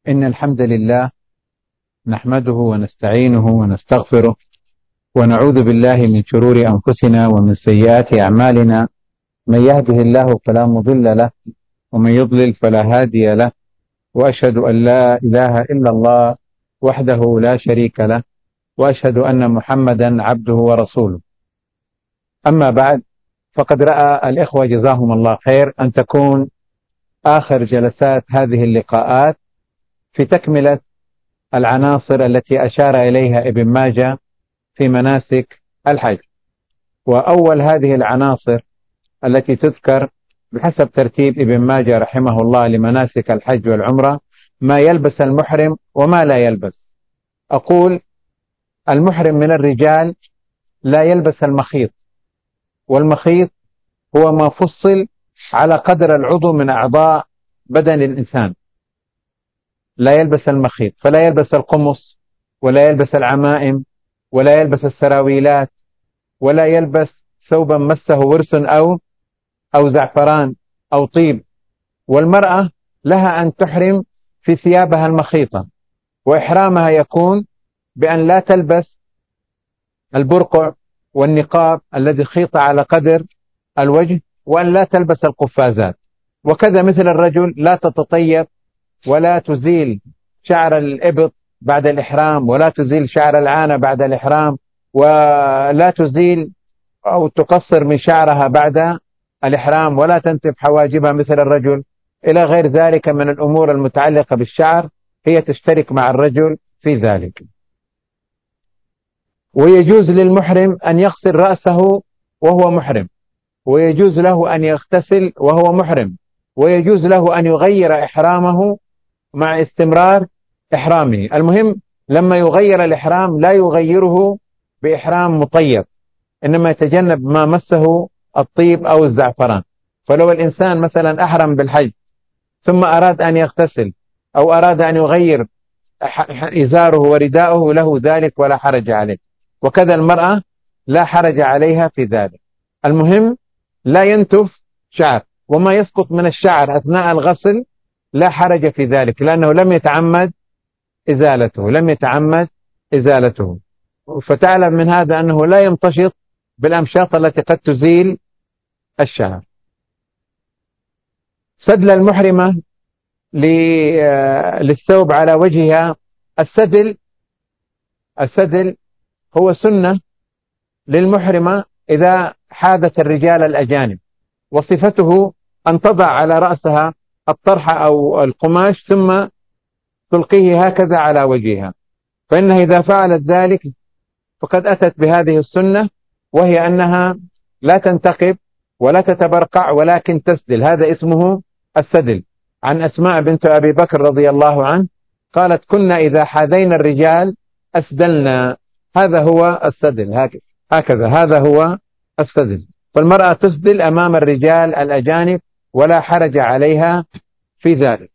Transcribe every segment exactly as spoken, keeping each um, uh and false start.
إن الحمد لله نحمده ونستعينه ونستغفره ونعوذ بالله من شرور أنفسنا ومن سيئات أعمالنا. من يهده الله فلا مضل له ومن يضلل فلا هادي له، وأشهد أن لا إله إلا الله وحده لا شريك له، وأشهد أن محمدا عبده ورسوله. أما بعد، فقد رأى الإخوة جزاهم الله خير أن تكون آخر جلسات هذه اللقاءات في تكملة العناصر التي أشار إليها ابن ماجه في مناسك الحج. وأول هذه العناصر التي تذكر بحسب ترتيب ابن ماجه رحمه الله لمناسك الحج والعمرة ما يلبس المحرم وما لا يلبس. أقول المحرم من الرجال لا يلبس المخيط، والمخيط هو ما فصل على قدر العضو من أعضاء بدن الإنسان. لا يلبس المخيط، فلا يلبس القمص ولا يلبس العمائم ولا يلبس السراويلات ولا يلبس ثوبا مسه ورس أو أو زعفران أو طيب. والمرأة لها أن تحرم في ثيابها المخيطة، وإحرامها يكون بأن لا تلبس البرقع والنقاب الذي خيط على قدر الوجه، وأن لا تلبس القفازات. وكذا مثل الرجل لا تتطيب ولا تزيل شعر الإبط بعد الإحرام، ولا تزيل شعر العانة بعد الإحرام، ولا تزيل أو تقصر من شعرها بعد الإحرام، ولا تنتف حواجبها مثل الرجل، إلى غير ذلك من الأمور المتعلقة بالشعر هي تشترك مع الرجل في ذلك. ويجوز للمحرم أن يغسل رأسه وهو محرم، ويجوز له أن يغتسل وهو محرم، ويجوز له أن يغير إحرامه مع استمرار إحرامه. المهم لما يغير الإحرام لا يغيره بإحرام مطيب، إنما يتجنب ما مسه الطيب أو الزعفران. فلو الإنسان مثلا أحرم بالحج ثم أراد أن يغتسل أو أراد أن يغير إزاره ورداءه له ذلك ولا حرج عليه، وكذا المرأة لا حرج عليها في ذلك. المهم لا ينتف شعر، وما يسقط من الشعر أثناء الغسل لا حرج في ذلك، لأنه لم يتعمد إزالته لم يتعمد إزالته فتعلم من هذا أنه لا يمتشط بالأمشاط التي قد تزيل الشعر. سدل المحرمة للثوب على وجهها. السدل السدل هو سنة للمحرمة إذا حاذت الرجال الأجانب، وصفته أن تضع على رأسها الطرحة أو القماش ثم تلقيه هكذا على وجهها، فإنها إذا فعلت ذلك فقد أتت بهذه السنة، وهي أنها لا تنتقب ولا تتبرقع ولكن تسدل. هذا اسمه السدل. عن أسماء بنت أبي بكر رضي الله عنه قالت: كنا إذا حاذينا الرجال أسدلنا. هذا هو السدل، هكذا هذا هو السدل. فالمرأة تسدل أمام الرجال الأجانب ولا حرج عليها في ذلك.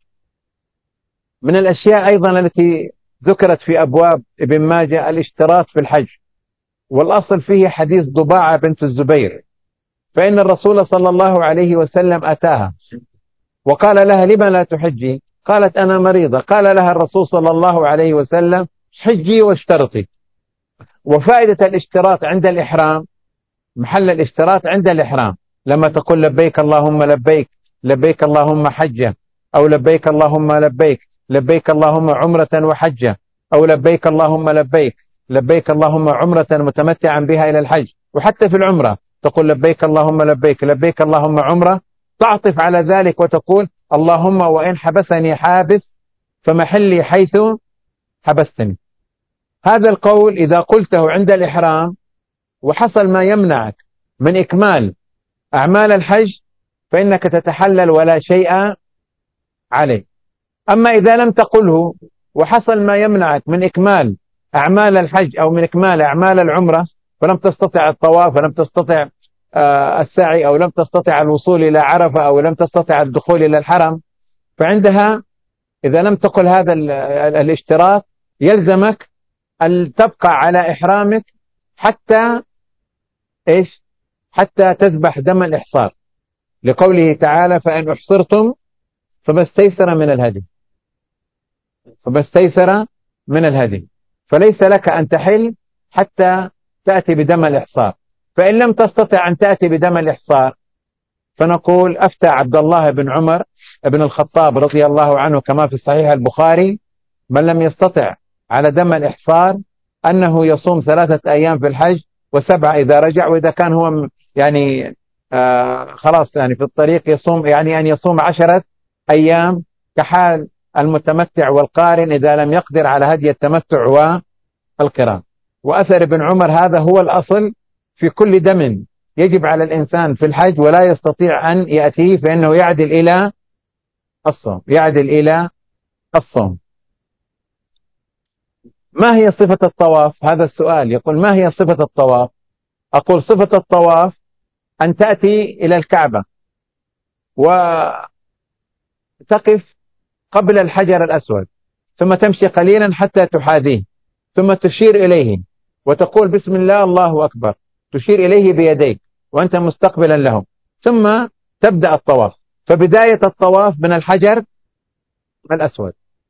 من الأشياء أيضا التي ذكرت في أبواب ابن ماجه الاشتراط في الحج، والأصل فيه حديث ضباعة بنت الزبير، فإن الرسول صلى الله عليه وسلم أتاها وقال لها: لما لا تحجي؟ قالت: أنا مريضة. قال لها الرسول صلى الله عليه وسلم: حجي واشترطي. وفائدة الاشتراط عند الإحرام، محل الاشتراط عند الإحرام، لما تقول لبيك اللهم لبيك، لبيك اللهم حجة، أو لبيك اللهم لبيك، لبيك اللهم عمرة وحجة، أو لبيك اللهم لبيك، لبيك اللهم عمرة متمتعا بها إلى الحج. وحتى في العمرة تقول لبيك اللهم لبيك، لبيك اللهم عمرة، تعطف على ذلك وتقول: اللهم وإن حبسني حابس فمحلي حيث حبستني. هذا القول إذا قلته عند الإحرام وحصل ما يمنعك من إكمال أعمال الحج فإنك تتحلل ولا شيء عليه. أما إذا لم تقله وحصل ما يمنعك من إكمال أعمال الحج أو من إكمال أعمال العمرة، فلم تستطع الطواف ولم تستطع السعي أو لم تستطع الوصول إلى عرفة أو لم تستطع الدخول إلى الحرم، فعندها إذا لم تقل هذا الاشتراط يلزمك أن تبقى على إحرامك حتى إيش؟ حتى تذبح دم الإحصار، لقوله تعالى: فإن أحصرتم فما استيسر من الهدي. فما استيسر من الهدي. فليس لك أن تحل حتى تأتي بدم الإحصار. فإن لم تستطع أن تأتي بدم الإحصار فنقول أفتى عبد الله بن عمر بن الخطاب رضي الله عنه كما في صحيح البخاري: من لم يستطع على دم الإحصار أنه يصوم ثلاثة أيام في الحج وسبعة إذا رجع، وإذا كان هو يعني آه خلاص يعني في الطريق يصوم، يعني أن يصوم عشرة أيام كحال المتمتع والقارن إذا لم يقدر على هدي التمتع والقران. وأثر ابن عمر هذا هو الأصل في كل دم يجب على الإنسان في الحج ولا يستطيع أن يأتيه، فإنه يعدل إلى الصوم، يعدل إلى الصوم. ما هي صفة الطواف؟ هذا السؤال. يقول: ما هي صفة الطواف؟ أقول: صفة الطواف أن تأتي إلى الكعبة وتقف قبل الحجر الأسود، ثم تمشي قليلا حتى تحاذيه، ثم تشير إليه وتقول: بسم الله الله أكبر، تشير إليه بيديك وأنت مستقبلا له، ثم تبدأ الطواف. فبداية الطواف من الحجر الأسود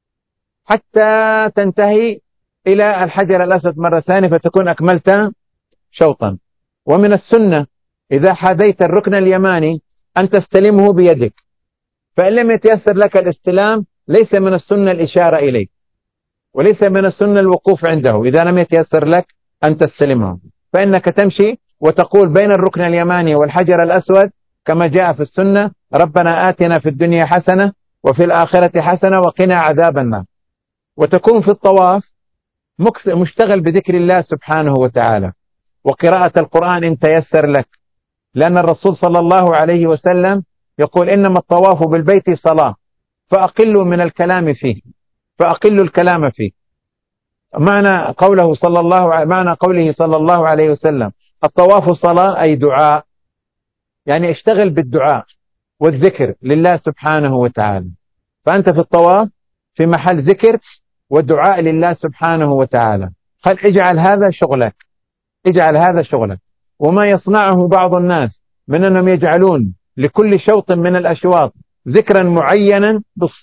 حتى تنتهي إلى الحجر الأسود مرة ثانية، فتكون أكملت شوطا. ومن السنة إذا حاذيت الركن اليماني أن تستلمه بيدك، فإن لم يتيسر لك الاستلام ليس من السنة الإشارة إليه، وليس من السنة الوقوف عنده إذا لم يتيسر لك أن تستلمه، فإنك تمشي وتقول بين الركن اليماني والحجر الأسود كما جاء في السنة: ربنا آتنا في الدنيا حسنة وفي الآخرة حسنة وقنا عذاب النار. وتكون في الطواف مشتغل بذكر الله سبحانه وتعالى وقراءة القرآن إن تيسر لك، لأن الرسول صلى الله عليه وسلم يقول: إنما الطواف بالبيت صلاة فأقلوا من الكلام فيه، فأقلوا الكلام فيه. معنى قوله صلى الله معنى قوله صلى الله عليه وسلم: الطواف صلاة، أي دعاء، يعني اشتغل بالدعاء والذكر لله سبحانه وتعالى. فأنت في الطواف في محل ذكر ودعاء لله سبحانه وتعالى. قال: اجعل هذا شغلك، اجعل هذا شغلك. وما يصنعه بعض الناس من أنهم يجعلون لكل شوط من الأشواط ذكرا معينا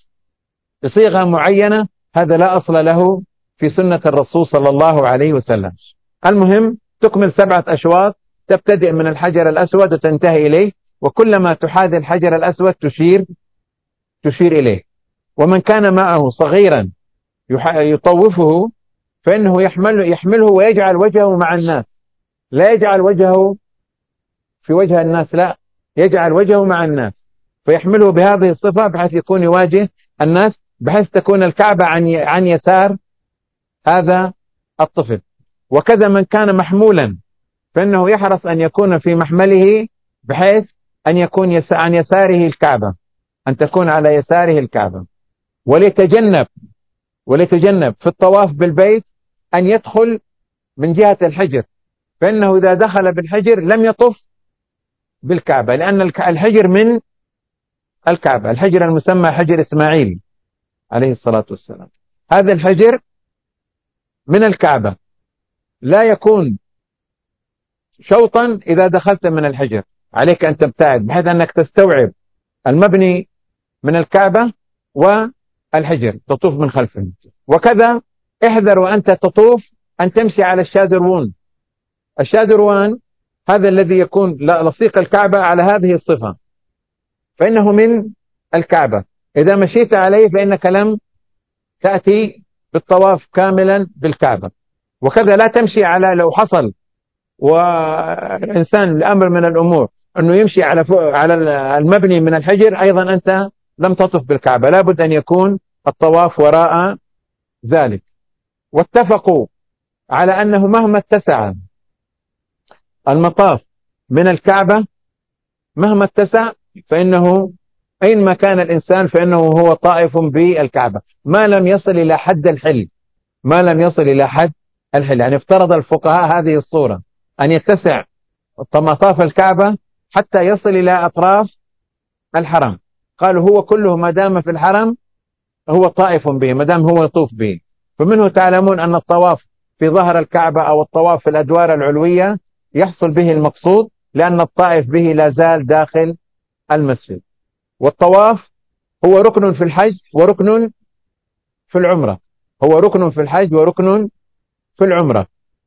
بصيغة معينة، هذا لا أصل له في سنة الرسول صلى الله عليه وسلم. المهم تكمل سبعة أشواط، تبتدئ من الحجر الأسود وتنتهي إليه، وكلما تحاذي الحجر الأسود تشير تشير إليه. ومن كان معه صغيرا يطوفه فإنه يحمله, يحمله ويجعل وجهه مع الناس، لا يجعل وجهه في وجه الناس، لا، يجعل وجهه مع الناس، فيحمله بهذه الصفة بحيث يكون يواجه الناس، بحيث تكون الكعبة عن عن يسار هذا الطفل. وكذا من كان محمولا فإنه يحرص أن يكون في محمله بحيث أن يكون يس... عن يساره الكعبة، أن تكون على يساره الكعبة. وليتجنب وليتجنب في الطواف بالبيت أن يدخل من جهة الحجر، فإنه إذا دخل بالحجر لم يطف بالكعبة، لأن الحجر من الكعبة، الحجر المسمى حجر إسماعيل عليه الصلاة والسلام، هذا الحجر من الكعبة، لا يكون شوطا إذا دخلت من الحجر، عليك أن تبتعد بحيث أنك تستوعب المبني من الكعبة والحجر تطوف من خلفه. وكذا احذر وأنت تطوف أن تمشي على الشاذروان. الشاذروان هذا الذي يكون لصيق الكعبة على هذه الصفة، فإنه من الكعبة، إذا مشيت عليه فإنك لم تأتي بالطواف كاملا بالكعبة. وكذا لا تمشي على، لو حصل والإنسان لأمر من الأمور أنه يمشي على على المبني من الحجر، أيضا أنت لم تطف بالكعبة، لابد أن يكون الطواف وراء ذلك. واتفقوا على أنه مهما اتسع المطاف من الكعبة، مهما اتسع، فإنه أينما كان الإنسان فإنه هو طائف بالكعبة ما لم يصل إلى حد الحل، ما لم يصل إلى حد الحل. يعني افترض الفقهاء هذه الصورة أن يتسع مطاف الكعبة حتى يصل إلى أطراف الحرم، قالوا هو كله ما دام في الحرم هو طائف به، ما دام هو يطوف به. فمنه تعلمون أن الطواف في ظهر الكعبة أو الطواف في الأدوار العلوية يحصل به المقصود، لأن الطائف به لا زال داخل المسجد. والطواف هو ركن في الحج وركن في العمرة، هو ركن في الحج وركن في العمرة.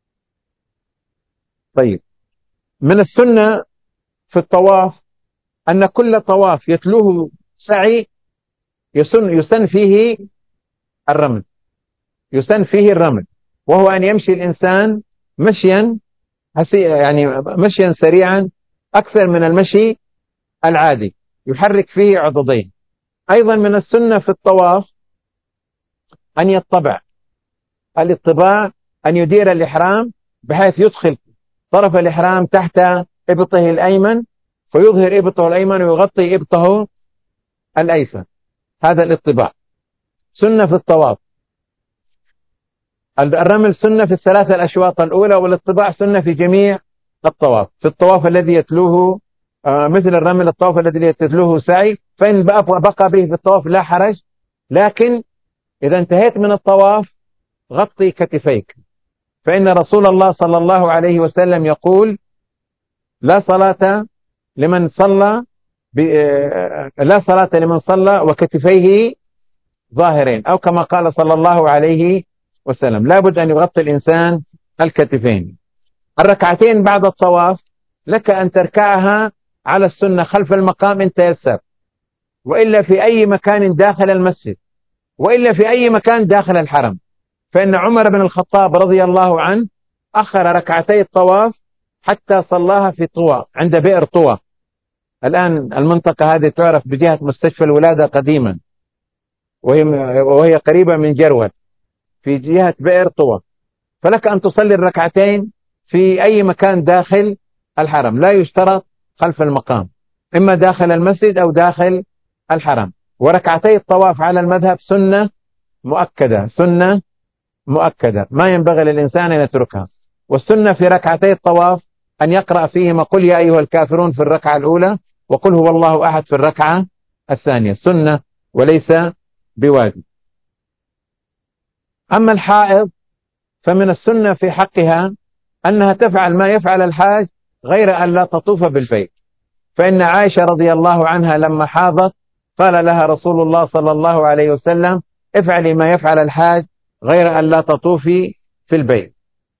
طيب، من السنة في الطواف أن كل طواف يتلوه سعي يسن, يسن فيه الرمل، يسن فيه الرمل، وهو أن يمشي الإنسان مشيا يعني مشيا سريعا أكثر من المشي العادي، يحرك فيه عضدين. أيضا من السنة في الطواف أن يطبع، الاطباع أن يدير الإحرام بحيث يدخل طرف الإحرام تحت إبطه الأيمن فيظهر إبطه الأيمن ويغطي إبطه الأيسر، هذا الاطباع سنة في الطواف. الرمل سنة في الثلاثة الأشواط الأولى، والاطباع سنة في جميع الطواف. في الطواف الذي يتلوه مثل الرمل، الطواف الذي يتلوه سعي، فإن بقى به في الطواف لا حرج، لكن إذا انتهيت من الطواف غطي كتفيك، فإن رسول الله صلى الله عليه وسلم يقول: لا صلاة لمن صلى ب... لا صلاة لمن صلى وكتفيه ظاهرين، أو كما قال صلى الله عليه وسلم، لا بد أن يغطي الإنسان الكتفين. الركعتين بعد الطواف لك أن تركعها على السنة خلف المقام إن تيسر، وإلا في أي مكان داخل المسجد، وإلا في أي مكان داخل الحرم، فإن عمر بن الخطاب رضي الله عنه أخر ركعتي الطواف حتى صلاها في طوى، عند بئر طوى. الآن المنطقة هذه تعرف بجهة مستشفى الولادة قديما، وهي, وهي قريبة من جرول في جهة بئر طوى، فلك أن تصلي الركعتين في أي مكان داخل الحرم، لا يشترط خلف المقام، إما داخل المسجد أو داخل الحرم. وركعتي الطواف على المذهب سنة مؤكدة، سنة مؤكدة ما ينبغي للإنسان أن يتركها. والسنة في ركعتي الطواف أن يقرأ فيهما قل يا أيها الكافرون في الركعة الأولى، وقل هو الله أحد في الركعة الثانية، سنة وليس بواجب. أما الحائض فمن السنة في حقها أنها تفعل ما يفعل الحاج غير أن لا تطوف بالبيت، فإن عائشة رضي الله عنها لما حاضت قال لها رسول الله صلى الله عليه وسلم: افعلي ما يفعل الحاج غير أن لا تطوفي في البيت.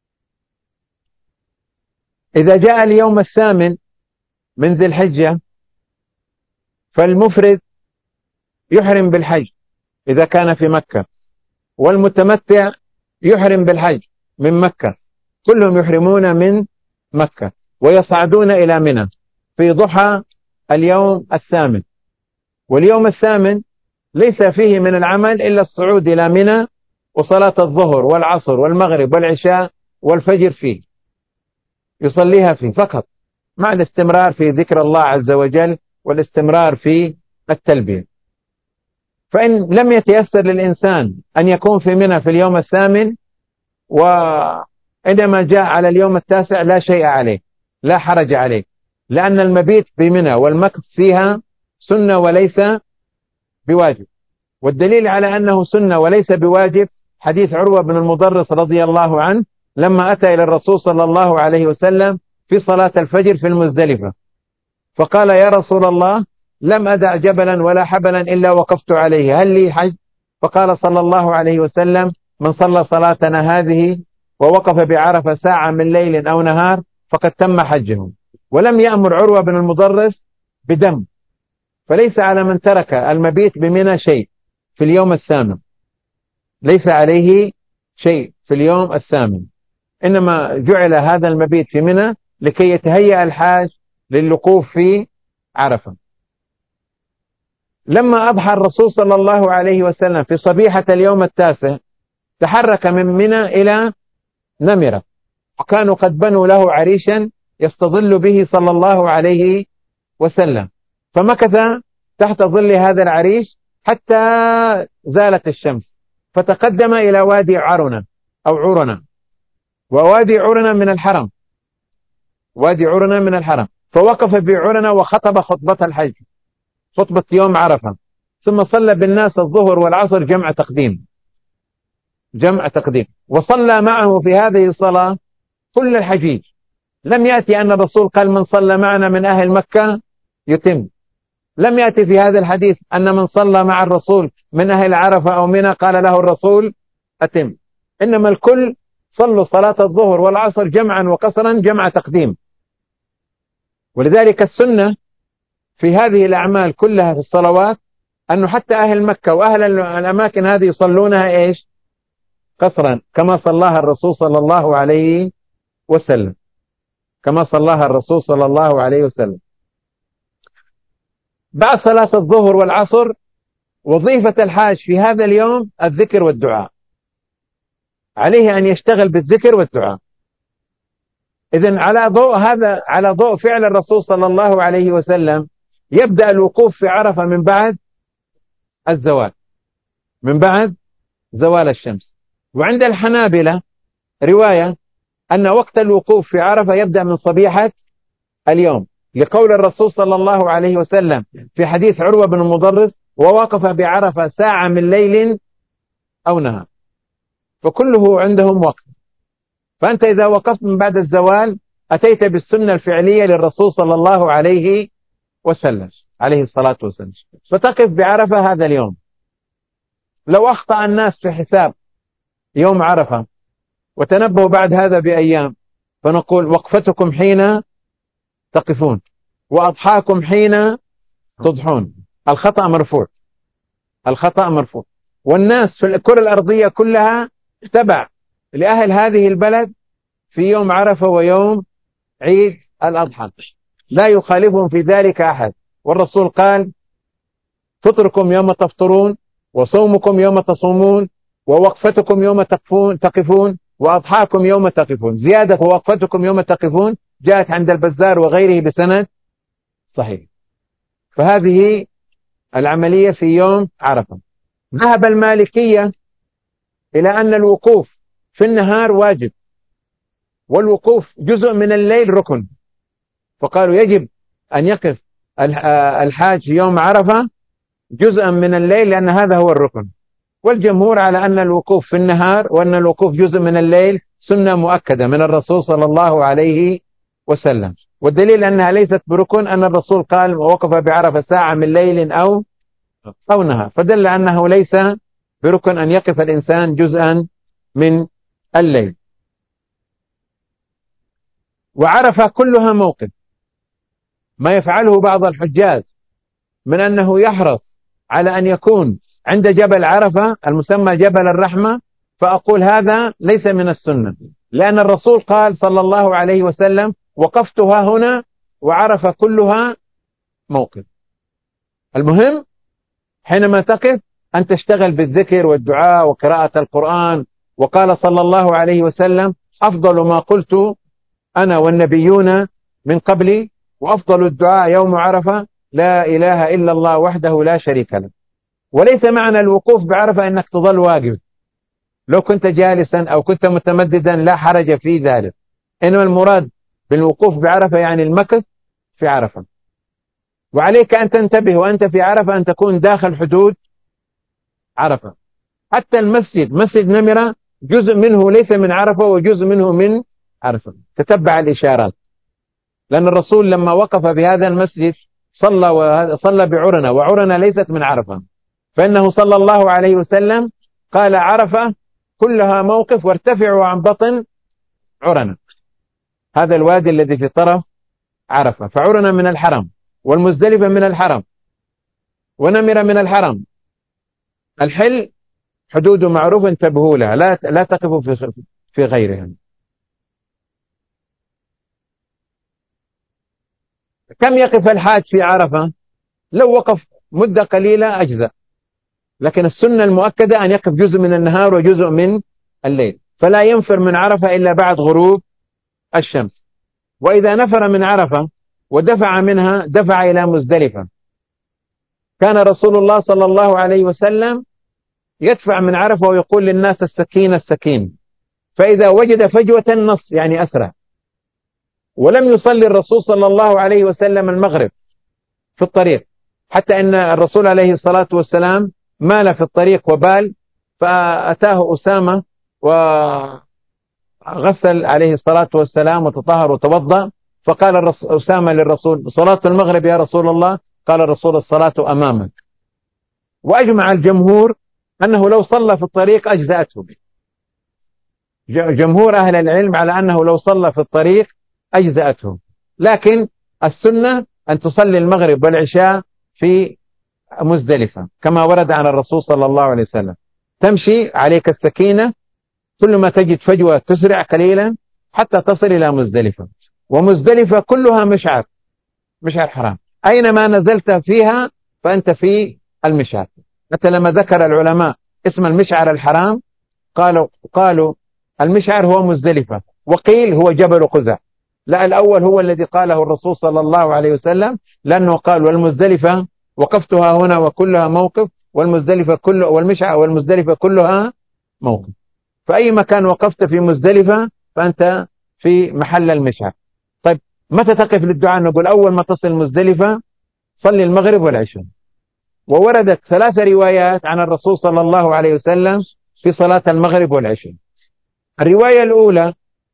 إذا جاء اليوم الثامن من ذي الحجة فالمفرد يحرم بالحج إذا كان في مكة، والمتمتع يحرم بالحج من مكة، كلهم يحرمون من مكة ويصعدون إلى منى في ضحى اليوم الثامن. واليوم الثامن ليس فيه من العمل إلا الصعود إلى منى وصلاة الظهر والعصر والمغرب والعشاء والفجر فيه، يصليها فيه فقط، مع الاستمرار في ذكر الله عز وجل والاستمرار في التلبية. فإن لم يتيسر للإنسان أن يكون في منى في اليوم الثامن وعندما جاء على اليوم التاسع لا شيء عليه، لا حرج عليه، لأن المبيت بمنى والمكث فيها سنة وليس بواجب. والدليل على أنه سنة وليس بواجب حديث عروة بن المضرس رضي الله عنه لما أتى إلى الرسول صلى الله عليه وسلم في صلاة الفجر في المزدلفة، فقال: يا رسول الله، لم أدع جبلا ولا حبلا إلا وقفت عليه، هل لي حج؟ فقال صلى الله عليه وسلم: من صلى صلاتنا هذه ووقف بعرفة ساعة من ليل أو نهار فقد تم حجه. ولم يأمر عروة بن المضرس بدم، فليس على من ترك المبيت بمنى شيء في اليوم الثامن، ليس عليه شيء في اليوم الثامن، إنما جعل هذا المبيت في منى لكي يتهيأ الحاج للوقوف في عرفة. لما أضحى الرسول صلى الله عليه وسلم في صبيحة اليوم التاسع تحرك من منى إلى نمرة، وكانوا قد بنوا له عريشا يستظل به صلى الله عليه وسلم، فمكث تحت ظل هذا العريش حتى زالت الشمس، فتقدم إلى وادي عرنة أو عرنة، ووادي عرنة من الحرم، وادي عرنة من الحرم، فوقف بعرنة وخطب خطبة الحج، خطبة يوم عرفة، ثم صلى بالناس الظهر والعصر جمع تقديم، جمع تقديم، وصلى معه في هذه الصلاة كل الحجيج. لم يأتي أن الرسول قال: من صلى معنا من أهل مكة يتم، لم يأتي في هذا الحديث أن من صلى مع الرسول من أهل عرفة أو منى قال له الرسول أتم، إنما الكل صلوا صلاة الظهر والعصر جمعا وقصرا جمع تقديم. ولذلك السنة في هذه الأعمال كلها في الصلوات أنه حتى أهل مكة وأهل الأماكن هذه يصلونها إيش؟ قصرا، كما صلاها الرسول صلى الله عليه وسلم، كما صلاها الرسول صلى الله عليه وسلم. بعد صلاة الظهر والعصر وظيفة الحاج في هذا اليوم الذكر والدعاء، عليه أن يشتغل بالذكر والدعاء. إذن على ضوء هذا، على ضوء فعل الرسول صلى الله عليه وسلم، يبدأ الوقوف في عرفة من بعد الزوال، من بعد زوال الشمس. وعند الحنابلة رواية أن وقت الوقوف في عرفة يبدأ من صبيحة اليوم، لقول الرسول صلى الله عليه وسلم في حديث عروة بن المضرس: ووقف بعرفة ساعة من ليل أو نهار. فكله عندهم وقت. فأنت إذا وقفت من بعد الزوال أتيت بالسنة الفعلية للرسول صلى الله عليه وسلم عليه الصلاة والسلام، فتقف بعرفة هذا اليوم. لو أخطأ الناس في حساب يوم عرفة وتنبهوا بعد هذا بأيام، فنقول: وقفتكم حين تقفون وأضحاكم حين تضحون. الخطأ مرفوع، الخطأ مرفوع. والناس في الكرة الأرضية كلها تبع لأهل هذه البلد في يوم عرفة ويوم عيد الأضحى، لا يخالفهم في ذلك أحد. والرسول قال: فطركم يوم تفطرون، وصومكم يوم تصومون، ووقفتكم يوم تقفون تقفون، وأضحاكم يوم تقفون. زيادة ووقفتكم يوم تقفون جاءت عند البزار وغيره بسند صحيح. فهذه العملية في يوم عرفة. ذهب المالكية إلى أن الوقوف في النهار واجب، والوقوف جزء من الليل ركن، فقالوا يجب أن يقف الحاج يوم عرفة جزءا من الليل لأن هذا هو الركن. والجمهور على أن الوقوف في النهار وأن الوقوف جزء من الليل سنة مؤكدة من الرسول صلى الله عليه وسلم. والدليل أنها ليست بركن أن الرسول قال: ووقف بعرفة ساعة من ليل أو أو نهار، فدل أنه ليس بركن أن يقف الإنسان جزءا من الليل. وعرفة كلها موقف، ما يفعله بعض الحجاج من أنه يحرص على أن يكون عند جبل عرفة المسمى جبل الرحمة، فأقول هذا ليس من السنة، لأن الرسول قال صلى الله عليه وسلم: وقفتها هنا، وعرفة كلها موقف. المهم حينما تقف أن تشتغل بالذكر والدعاء وقراءة القرآن. وقال صلى الله عليه وسلم: أفضل ما قلت أنا والنبيون من قبلي، وأفضل الدعاء يوم عرفة لا إله إلا الله وحده لا شريك له. وليس معنى الوقوف بعرفة أنك تظل واقف، لو كنت جالسا أو كنت متمددا لا حرج في ذلك، إنما المراد بالوقوف بعرفة يعني المكث في عرفة. وعليك أن تنتبه وأنت في عرفة أن تكون داخل حدود عرفة. حتى المسجد، مسجد نمرة، جزء منه ليس من عرفة وجزء منه من عرفة. تتبع الإشارات، لأن الرسول لما وقف بهذا المسجد صلى وصلى بعرنة، وعرنة ليست من عرفة، فإنه صلى الله عليه وسلم قال: عرفة كلها موقف، وارتفعوا عن بطن عرنة، هذا الوادي الذي في طرف عرفة. فعرنة من الحرم، والمزدلفة من الحرم، ونمرة من الحرم. الحل حدود معروف انتبهوا لها، لا لا تقفوا في في غيرها. كم يقف الحاج في عرفة؟ لو وقف مدة قليلة أجزاء، لكن السنة المؤكدة أن يقف جزء من النهار وجزء من الليل، فلا ينفر من عرفة إلا بعد غروب الشمس. وإذا نفر من عرفة ودفع منها دفع إلى مزدلفة. كان رسول الله صلى الله عليه وسلم يدفع من عرفة ويقول للناس: السكين السكين، فإذا وجد فجوة نص يعني أسرع. ولم يصلي الرسول صلى الله عليه وسلم المغرب في الطريق، حتى أن الرسول عليه الصلاة والسلام مال في الطريق وبال، فأتاه أسامة وغسل عليه الصلاة والسلام وتطهر وتوضأ، فقال أسامة للرسول: صلاة المغرب يا رسول الله؟ قال الرسول الصلاة أمامك. وأجمع الجمهور أنه لو صلى في الطريق أجزأته. جمهور أهل العلم على أنه لو صلى في الطريق أجزأته، لكن السنة أن تصلي المغرب والعشاء في مزدلفة كما ورد عن الرسول صلى الله عليه وسلم. تمشي عليك السكينة، كل ما تجد فجوة تسرع قليلا حتى تصل إلى مزدلفة. ومزدلفة كلها مشعر، مشعر حرام، أينما نزلت فيها فأنت في المشعر. حتى لما ذكر العلماء اسم المشعر الحرام قالوا قالوا المشعر هو مزدلفة، وقيل هو جبل قزع. لا، الأول هو الذي قاله الرسول صلى الله عليه وسلم، لأنه قال والمزدلفة وقفتها هنا وكلها موقف، والمزدلفة كل والمشعر والمزدلفة كلها موقف. فأي مكان وقفت في مزدلفة فأنت في محل المشعر. طيب متى تقف للدعاء؟ نقول أول ما تصل مزدلفة صلي المغرب والعشاء. ووردت ثلاث روايات عن الرسول صلى الله عليه وسلم في صلاة المغرب والعشاء. الرواية الأولى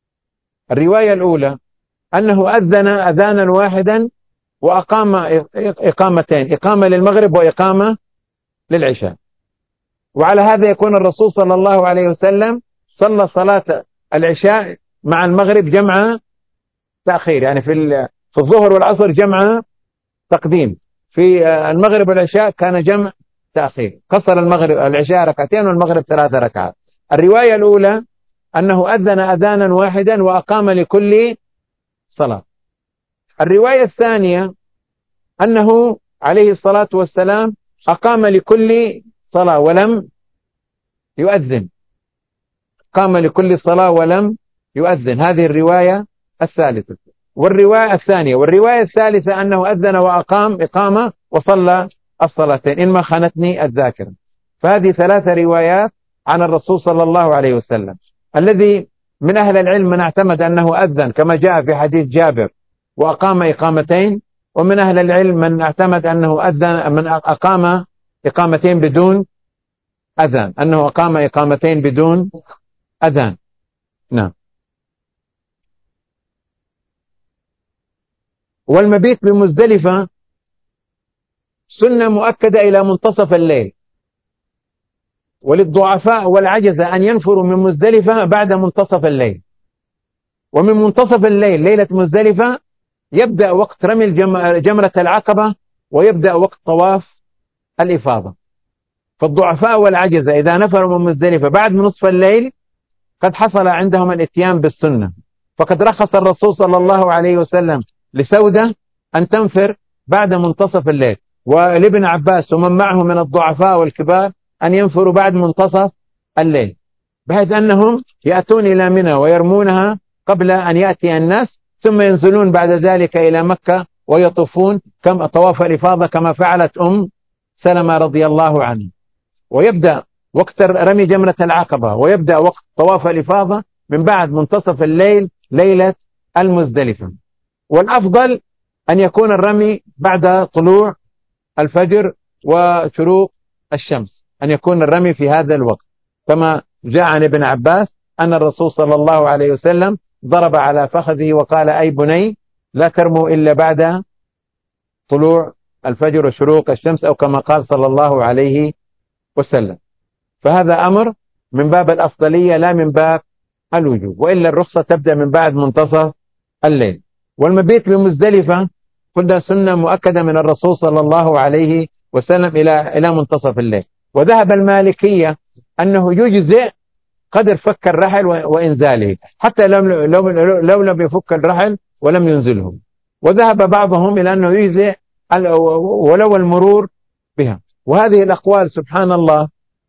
الرواية الأولى أنه أذن أذانا واحدا وأقام إقامتين، إقامة للمغرب وإقامة للعشاء. وعلى هذا يكون الرسول صلى الله عليه وسلم صلى صلاة العشاء مع المغرب جمع تأخير، يعني في في الظهر والعصر جمع تقديم، في المغرب والعشاء كان جمع تأخير، قصر المغرب العشاء ركعتين والمغرب ثلاث ركعات. الرواية الأولى أنه أذن أذانا واحدا وأقام لكل صلاة. الرواية الثانية أنه عليه الصلاة والسلام أقام لكل صلاة ولم يؤذن، قام لكل صلاة ولم يؤذن. هذه الرواية الثالثة والرواية الثانية. والرواية الثالثة أنه أذن وأقام إقامة وصلى الصلاتين إنما خانتني الذاكرة. فهذه ثلاثة روايات عن الرسول صلى الله عليه وسلم. الذي من أهل العلم من اعتمد أنه أذن كما جاء في حديث جابر وأقام إقامتين، ومن أهل العلم من اعتمد أنه أذن من أقام إقامتين بدون أذان، أنه أقام إقامتين بدون أذان. نعم. والمبيت بمزدلفة سنة مؤكدة إلى منتصف الليل، وللضعفاء والعجزة أن ينفروا من مزدلفة بعد منتصف الليل. ومن منتصف الليل ليلة مزدلفة يبدأ وقت رمي جمرة العقبة ويبدأ وقت طواف الإفاضة. فالضعفاء والعجزة إذا نفروا من مزدلفة بعد نصف الليل قد حصل عندهم الاتيان بالسنة. فقد رخص الرسول صلى الله عليه وسلم لسودة أن تنفر بعد منتصف الليل، ولابن عباس ومن معه من الضعفاء والكبار أن ينفروا بعد منتصف الليل، بحيث أنهم يأتون إلى منى ويرمونها قبل أن يأتي الناس، ثم ينزلون بعد ذلك إلى مكة ويطوفون كما طواف الإفاضة كما فعلت أم سلمة رضي الله عنه. ويبدأ وقت رمي جمرة العقبة ويبدأ وقت طواف الإفاضة من بعد منتصف الليل ليلة المزدلفة. والأفضل أن يكون الرمي بعد طلوع الفجر وشروق الشمس، أن يكون الرمي في هذا الوقت، كما جاء عن ابن عباس أن الرسول صلى الله عليه وسلم ضرب على فخذه وقال أي بني لا ترموا إلا بعد طلوع الفجر وشروق الشمس، أو كما قال صلى الله عليه وسلم. فهذا أمر من باب الأفضلية لا من باب الوجوب، وإلا الرخصة تبدأ من بعد منتصف الليل. والمبيت بمزدلفة قلنا سنة مؤكدة من الرسول صلى الله عليه وسلم إلى إلى منتصف الليل. وذهب المالكية أنه يجزئ قدر فك الرحل وإنزاله، حتى لو لو لو لم يفك الرحل ولم ينزله. وذهب بعضهم إلى أنه يجزئ ولو المرور بها. وهذه الأقوال سبحان الله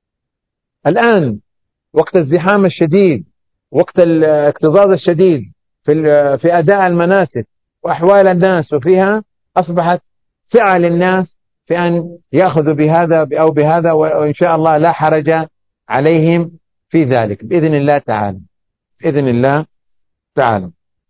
الآن وقت الزحام الشديد، وقت الاكتظاظ الشديد في في أداء المناسك وأحوال الناس، وفيها أصبحت سعة للناس في أن يأخذوا بهذا أو بهذا، وإن شاء الله لا حرج عليهم في ذلك بإذن الله تعالى. بإذن الله تعالى.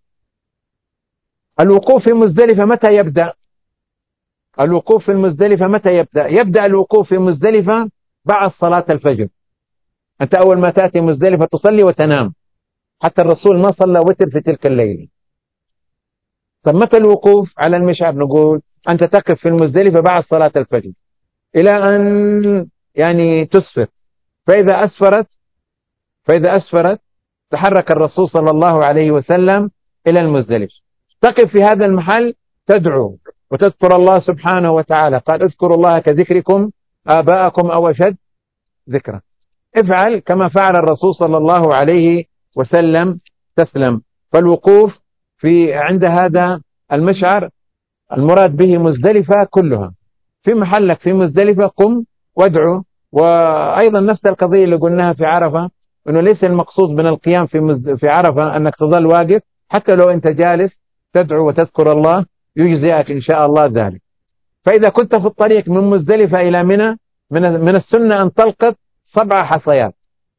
الوقوف في مزدلفة متى يبدأ؟ الوقوف في المزدلفة متى يبدأ؟ يبدأ الوقوف في مزدلفة بعد صلاة الفجر. أنت أول ما تأتي مزدلفة تصلي وتنام، حتى الرسول ما صلى وتر في تلك الليلة. طب متى الوقوف على المشعر؟ نقول أنت تقف في المزدلفة بعد صلاة الفجر إلى أن يعني تسفر، فإذا أسفرت فإذا أسفرت تحرك الرسول صلى الله عليه وسلم إلى المزدلفة، تقف في هذا المحل تدعو وتذكر الله سبحانه وتعالى، قال اذكروا الله كذكركم آباءكم أو أشد ذكرا. افعل كما فعل الرسول صلى الله عليه وسلم تسلم. فالوقوف في عند هذا المشعر المراد به مزدلفة كلها، في محلك في مزدلفة قم وادعو. وأيضا نفس القضية اللي قلناها في عرفة، أنه ليس المقصود من القيام في مزد... في عرفة أنك تظل واقف، حتى لو أنت جالس تدعو وتذكر الله يجزئك إن شاء الله ذلك. فإذا كنت في الطريق من مزدلفة إلى منى، من من السنة أن تلقط سبع حصيات،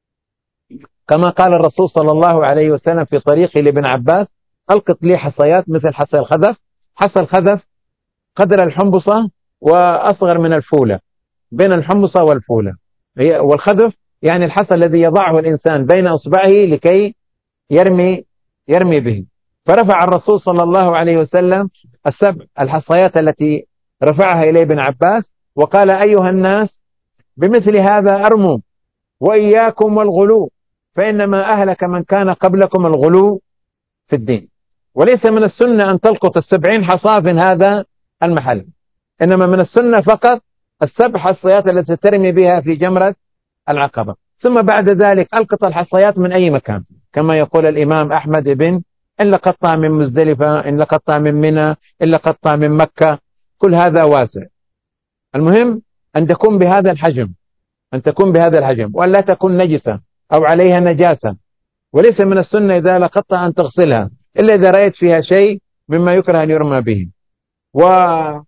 كما قال الرسول صلى الله عليه وسلم في طريقه لابن عباس: ألقط لي حصيات مثل حصى الخذف. حصى الخذف قدر الحنبصة وأصغر من الفولة، بين الحنبصة والفولة، والخذف يعني الحصى الذي يضعه الإنسان بين أصبعه لكي يرمي يرمي به. فرفع الرسول صلى الله عليه وسلم السبع الحصيات التي رفعها إليه ابن عباس وقال: أيها الناس، بمثل هذا أرموا، وإياكم والغلو، فإنما أهلك من كان قبلكم الغلو في الدين. وليس من السنة أن تلقط السبعين حصاة في هذا المحل، إنما من السنة فقط السبع حصيات التي ترمي بها في جمرة العقبة. ثم بعد ذلك ألقط الحصيات من أي مكان، كما يقول الإمام أحمد بن: إن لقطتها من مزدلفة، إن لقطتها من منى، إن لقطتها من مكة، كل هذا واسع. المهم أن تكون بهذا الحجم، أن تكون بهذا الحجم وأن لا تكون نجسة أو عليها نجاسة. وليس من السنة إذا لقطتها أن تغسلها إلا إذا رأيت فيها شيء مما يكره أن يرمى به. ومن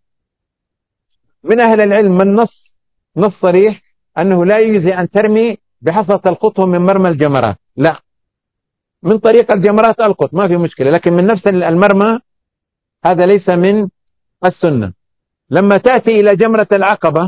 أهل العلم من نص نص صريح أنه لا يجزي أن ترمي بحصى تلقطه من مرمى الجمرات، لا، من طريق الجمرات ألقط ما في مشكلة، لكن من نفس المرمى هذا ليس من السنة. لما تأتي إلى جمرة العقبة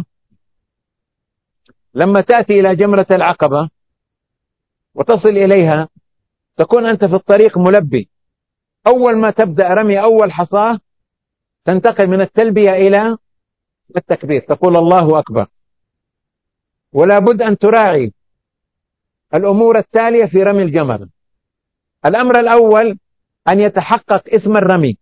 لما تأتي إلى جمرة العقبة وتصل إليها، تكون أنت في الطريق ملبي. أول ما تبدأ رمي أول حصاة تنتقل من التلبية إلى التكبير، تقول الله أكبر. ولا بد أن تراعي الأمور التالية في رمي الجمرة. الأمر الأول أن يتحقق اسم الرمي،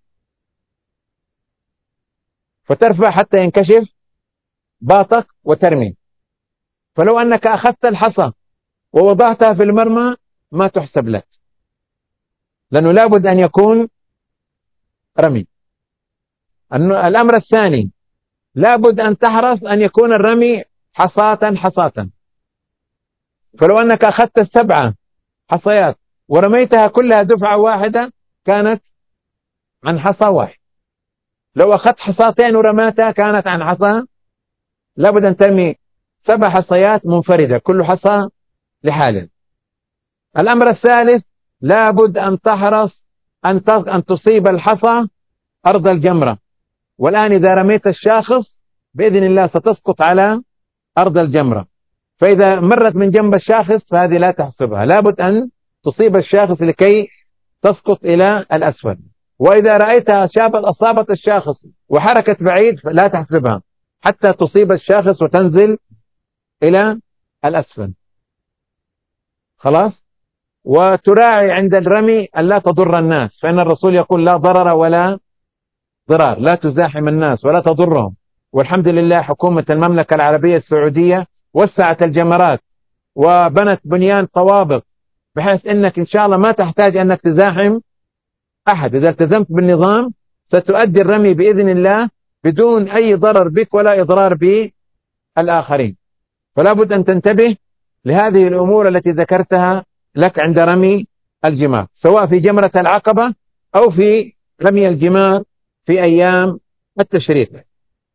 فترفع حتى ينكشف باطك وترمي. فلو أنك أخذت الحصى ووضعتها في المرمى ما تحسب لك، لأنه لابد أن يكون رمي. الأمر الثاني لابد أن تحرص أن يكون الرمي حصاة حصاة. فلو أنك أخذت السبعة حصيات ورميتها كلها دفعة واحدة كانت عن حصى واحد. لو أخذت حصاتين ورماتها كانت عن حصى. لابد أن ترمي سبع حصيات منفردة، كل حصى لحاله. الأمر الثالث لابد أن تحرص أن أن تصيب الحصى أرض الجمرة. والآن إذا رميت الشاخص بإذن الله ستسقط على أرض الجمرة، فإذا مرت من جنب الشاخص فهذه لا تحسبها، لابد أن تصيب الشاخص لكي تسقط إلى الأسفل. وإذا رأيتها شابت أصابت الشاخص وحركت بعيد لا تحسبها حتى تصيب الشاخص وتنزل إلى الأسفل. خلاص. وتراعي عند الرمي أن لا تضر الناس، فإن الرسول يقول: لا ضرر ولا ضرار، لا تزاحم الناس ولا تضرهم. والحمد لله حكومة المملكة العربية السعودية وسعت الجمرات وبنت بنيان طوابق بحيث أنك إن شاء الله ما تحتاج أنك تزاحم أحد. إذا التزمت بالنظام ستؤدي الرمي بإذن الله بدون أي ضرر بك ولا إضرار بالآخرين. فلا بد أن تنتبه لهذه الأمور التي ذكرتها لك عند رمي الجمار، سواء في جمرة العقبة أو في رمي الجمار في أيام التشريق.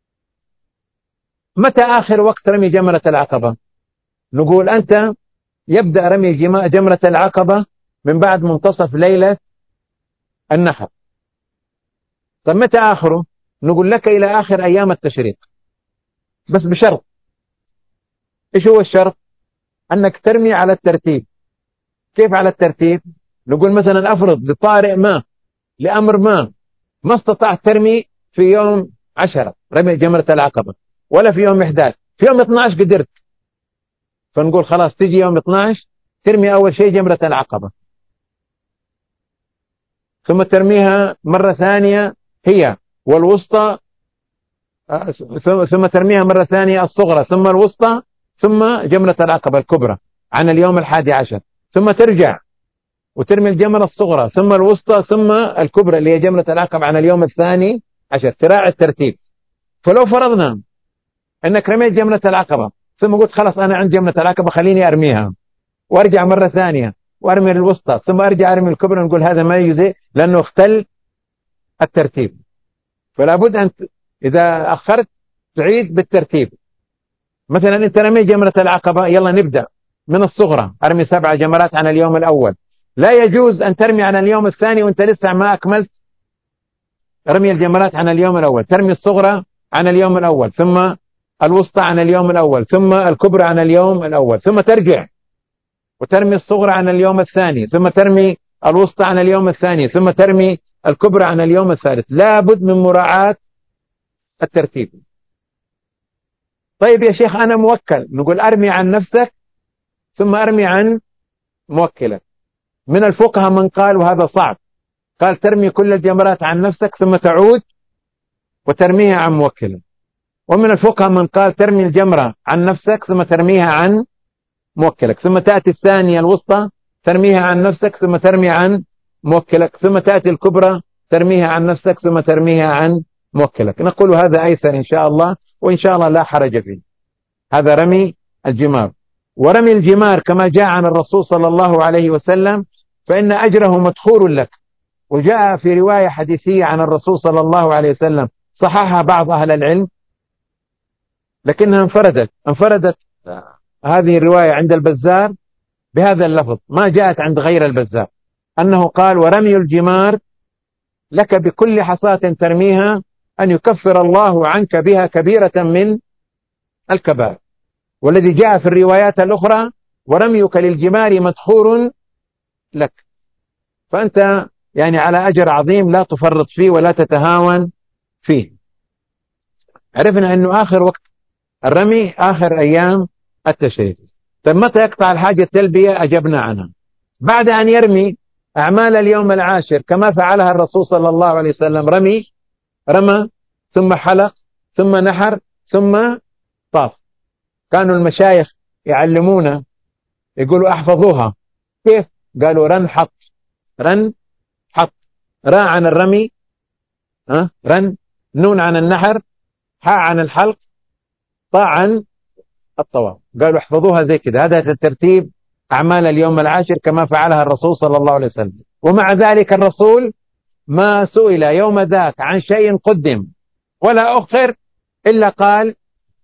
متى آخر وقت رمي جمرة العقبة؟ نقول أنت يبدأ رمي جمرة العقبة من بعد منتصف ليلة النحر. طب متى آخره؟ نقول لك إلى آخر أيام التشريق، بس بشرط. إيش هو الشرط؟ أنك ترمي على الترتيب. كيف على الترتيب؟ نقول مثلا أفرض لطارئ ما، لأمر ما، ما استطعت ترمي في يوم عشرة رمي جمرة العقبة، ولا في يوم إحدى عشر، في يوم اثني عشر قدرت، فنقول خلاص تيجي يوم اثني عشر ترمي أول شيء جمرة العقبة، ثم ترميها مرة ثانية هي والوسطى، ثم ترميها مرة ثانية الصغرى ثم الوسطى ثم جمرة العقبة الكبرى عن اليوم الحادي عشر، ثم ترجع وترمي الجمرة الصغرى ثم الوسطى ثم الكبرى اللي هي جمرة العقبة عن اليوم الثاني عشر، تراعي الترتيب. فلو فرضنا أنك رميت جمرة العقبة ثم قلت خلاص أنا عند جمرة العقبة خليني أرميها وأرجع مرة ثانية وأرمي الوسطى ثم أرجع أرمي الكبرى، نقول هذا ما يجزي لأنه اختل الترتيب. فلا بد أن إذا أخرت تعيد بالترتيب. مثلا أنت رميت جمرة العقبة، يلا نبدأ من الصغرى، أرمي سبع جمرات عن اليوم الأول، لا يجوز أن ترمي عن اليوم الثاني وأنت لسه ما أكملت رمي الجمرات عن اليوم الأول، ترمي الصغرى عن اليوم الأول ثم الوسطى عن اليوم الأول ثم الكبرى عن اليوم الأول، ثم ترجع وترمي الصغرى عن اليوم الثاني ثم ترمي الوسطى عن اليوم الثاني ثم ترمي الكبرى عن اليوم الثالث. لا بد من مراعاة الترتيب. طيب يا شيخ أنا موكل، نقول أرمي عن نفسك ثم أرمي عن موكلك. من الفقهاء من قال وهذا صعب، قال ترمي كل الجمرات عن نفسك ثم تعود وترميها عن موكلك. ومن الفقهاء من قال ترمي الجمرة عن نفسك ثم ترميها عن موكلك، ثم تأتي الثانية الوسطى ترميها عن نفسك ثم ترمي عن موكلك، ثم تأتي الكبرى ترميها عن نفسك ثم ترميها عن موكلك. نقول هذا أيسر إن شاء الله، وإن شاء الله لا حرج فيه. هذا رمي الجمار. ورمي الجمار كما جاء عن الرسول صلى الله عليه وسلم فإن أجره مدخور لك. وجاء في رواية حديثية عن الرسول صلى الله عليه وسلم صححها بعض أهل العلم لكنها انفردت انفردت هذه الرواية عند البزار بهذا اللفظ، ما جاءت عند غير البزار، أنه قال ورمي الجمار لك بكل حصاة ترميها أن يكفر الله عنك بها كبيرة من الكبائر. والذي جاء في الروايات الأخرى ورميك للجمار مدخور لك، فأنت يعني على أجر عظيم لا تفرط فيه ولا تتهاون فيه. عرفنا أنه آخر وقت الرمي آخر أيام التشريق. طيب متى يقطع الحاجة التلبية؟ أجبنا عنها بعد أن يرمي أعمال اليوم العاشر كما فعلها الرسول صلى الله عليه وسلم، رمي رمى ثم حلق ثم نحر ثم طاف. كانوا المشايخ يعلمونا يقولوا احفظوها كيف؟ قالوا رن حط رن حط، راء عن الرمي، أه؟ رن، نون عن النحر، حاء عن الحلق، طاء عن الطواف. قالوا احفظوها زي كده، هذا ترتيب أعمال اليوم العاشر كما فعلها الرسول صلى الله عليه وسلم. ومع ذلك الرسول ما سئل يوم ذاك عن شيء قدم ولا أخر إلا قال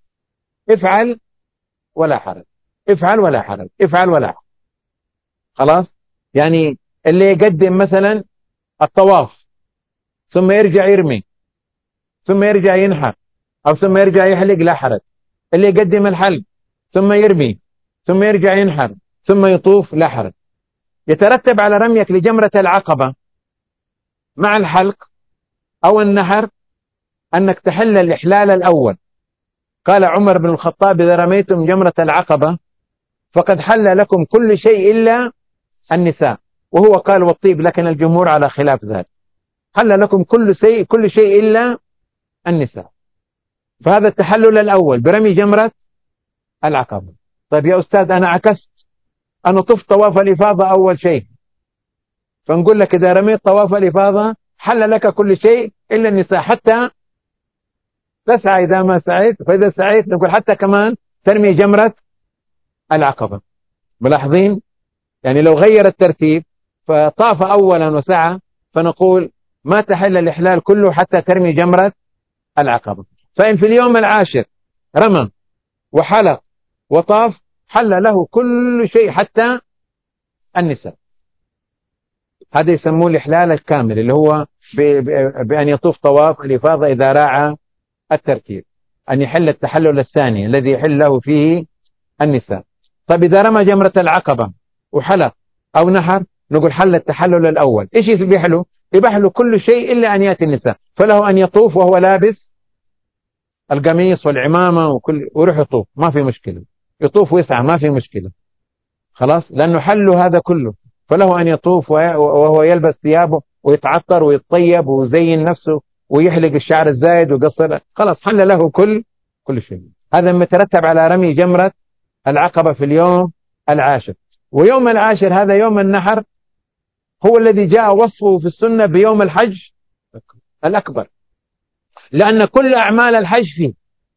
افعل ولا حرج، افعل ولا حرج، افعل ولا حرج. خلاص، يعني اللي يقدم مثلا الطواف ثم يرجع يرمي ثم يرجع ينحر أو ثم يرجع يحلق لا حرج. اللي يقدم الحلق ثم يرمي ثم يرجع ينحر ثم يطوف لا حرج. يترتب على رميك لجمرة العقبة مع الحلق أو النحر أنك تحل الإحلال الأول. قال عمر بن الخطاب إذا رميتم جمرة العقبة فقد حل لكم كل شيء إلا النساء، وهو قال والطيب، لكن الجمهور على خلاف ذلك، حل لكم كل شيء كل شيء إلا النساء. فهذا التحلل الأول برمي جمرة العقبة. طيب يا أستاذ أنا عكست، أنا طفت طواف الإفاضة أول شيء، فنقول لك إذا رميت طواف الإفاضة حل لك كل شيء إلا النساء، حتى تسعى إذا ما سعيت، فإذا سعيت نقول حتى كمان ترمي جمرة العقبة. ملاحظين؟ يعني لو غير الترتيب فطاف أولا وسعى فنقول ما تحل الإحلال كله حتى ترمي جمرة العقبة. فإن في اليوم العاشر رمى وحلق وطاف حل له كل شيء حتى النساء. هذا يسموه الإحلال الكامل، اللي هو بأن يطوف طواف الإفاضة إذا راعى الترتيب، أن يحل التحلل الثاني الذي يحل له فيه النساء. طيب إذا رمى جمرة العقبة وحلق أو نحر نقول حل التحلل الأول. إيش يبيح له؟ يبيح له كل شيء إلا أن يأتي النساء، فله أن يطوف وهو لابس القميص والعمامة وكل ويروح يطوف، ما في مشكلة، يطوف ويسعى ما في مشكلة، خلاص، لأنه حله هذا كله، فله أن يطوف وهو يلبس ثيابه ويتعطر ويتطيب ويزين نفسه ويحلق الشعر الزايد ويقصر، خلاص حل له كل كل شيء. هذا مترتب على رمي جمرة العقبة في اليوم العاشر. ويوم العاشر هذا يوم النحر، هو الذي جاء وصفه في السنة بيوم الحج الأكبر، لأن كل أعمال الحج فيه.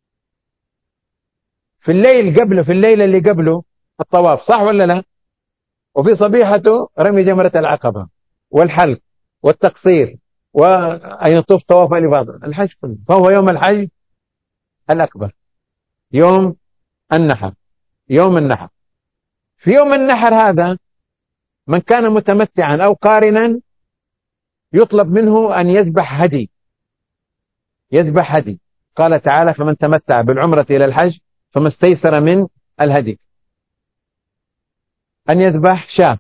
في الليل قبله، في الليلة اللي قبله الطواف، صح ولا لا؟ وفي صبيحته رمي جمرة العقبة والحلق والتقصير وأن يطوف طواف الإفاضة، الحج كله. فهو يوم الحج الأكبر، يوم النحر، يوم النحر. في يوم النحر هذا من كان متمتعا أو قارنا يطلب منه أن يذبح هدي، يذبح هدي. قال تعالى: فمن تمتع بالعمرة إلى الحج فما استيسر من الهدي، أن يذبح شاة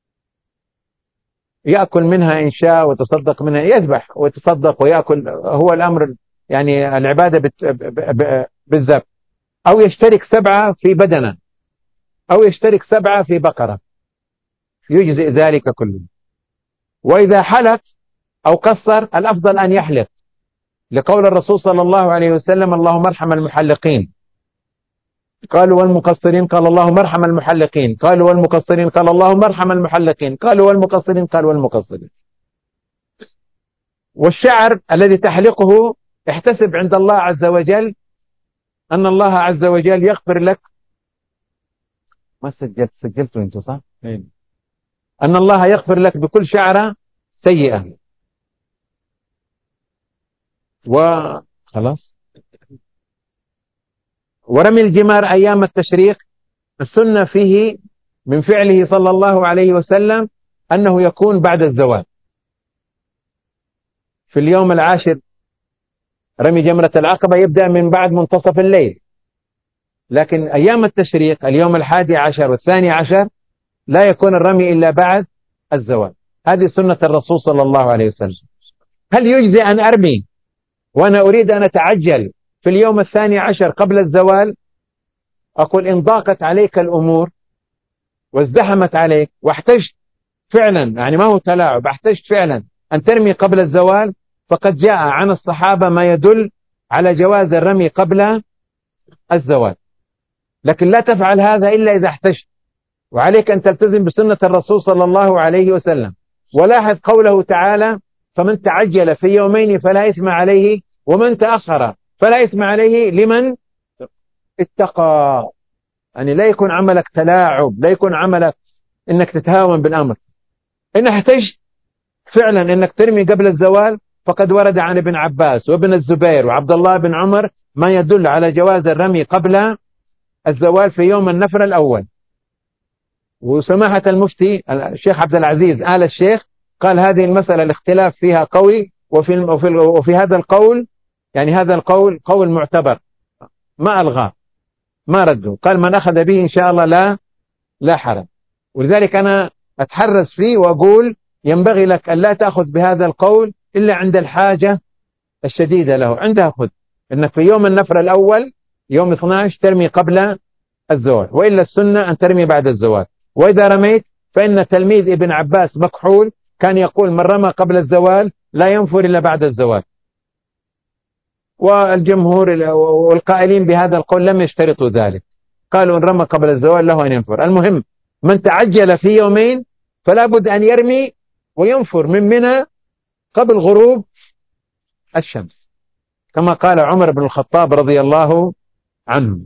يأكل منها إن شاء وتصدق منها، يذبح ويتصدق ويأكل، هو الأمر يعني العبادة بالذبح، أو يشترك سبعة في بدنة، أو يشترك سبعة في بقرة، يجزئ ذلك كله. وإذا حلق أو قصر الأفضل أن يحلق، لقول الرسول صلى الله عليه وسلم: اللهم ارحم المحلقين. قالوا: والمقصرين؟ قال: اللهم ارحم المحلقين. قالوا: والمقصرين؟ قال: اللهم ارحم المحلقين. قالوا: والمقصرين؟ قال: والمقصرين. والشعر الذي تحلقه احتسب عند الله عز وجل أن الله عز وجل يغفر لك. ما سجلت؟ سجلتوا انتوا صح؟ أن الله يغفر لك بكل شعرة سيئة. وخلاص. ورمي الجمار أيام التشريق السنة فيه من فعله صلى الله عليه وسلم أنه يكون بعد الزوال. في اليوم العاشر رمي جمرة العقبة يبدأ من بعد منتصف الليل، لكن أيام التشريق اليوم الحادي عشر والثاني عشر لا يكون الرمي إلا بعد الزوال. هذه سنة الرسول صلى الله عليه وسلم. هل يجزي أن أرمي وأنا أريد أن أتعجل في اليوم الثاني عشر قبل الزوال؟ أقول: إن ضاقت عليك الأمور وازدحمت عليك واحتجت فعلا، يعني ما هو تلاعب، احتجت فعلا أن ترمي قبل الزوال، فقد جاء عن الصحابة ما يدل على جواز الرمي قبل الزوال، لكن لا تفعل هذا إلا إذا احتجت، وعليك أن تلتزم بسنة الرسول صلى الله عليه وسلم. ولاحظ قوله تعالى: فمن تعجل في يومين فلا إثم عليه ومن تأخر فلا إثم عليه لمن اتقى. يعني لا يكون عملك تلاعب، لا يكون عملك إنك تتهاون بالأمر. إن احتجت فعلا إنك ترمي قبل الزوال، فقد ورد عن ابن عباس وابن الزبير وعبد الله بن عمر ما يدل على جواز الرمي قبل الزوال في يوم النفر الأول. وسماحة المفتي الشيخ عبد العزيز آل الشيخ قال: هذه المسألة الاختلاف فيها قوي، وفي, وفي, وفي هذا القول، يعني هذا القول قول معتبر، ما ألغاه ما رده، قال: من أخذ به إن شاء الله لا لا حرج. ولذلك أنا أتحرز فيه وأقول: ينبغي لك أن لا تأخذ بهذا القول إلا عند الحاجة الشديدة له، عندها خذ إنك في يوم النفر الأول يوم اثني عشر ترمي قبل الزوال، وإلا السنة أن ترمي بعد الزوال. وإذا رميت فإن تلميذ ابن عباس مكحول كان يقول: من رمى قبل الزوال لا ينفر إلا بعد الزوال. والجمهور والقائلين بهذا القول لم يشترطوا ذلك، قالوا: إن رمى قبل الزوال له أن ينفر. المهم من تعجل في يومين فلا بد أن يرمي وينفر من منى قبل غروب الشمس، كما قال عمر بن الخطاب رضي الله عنه.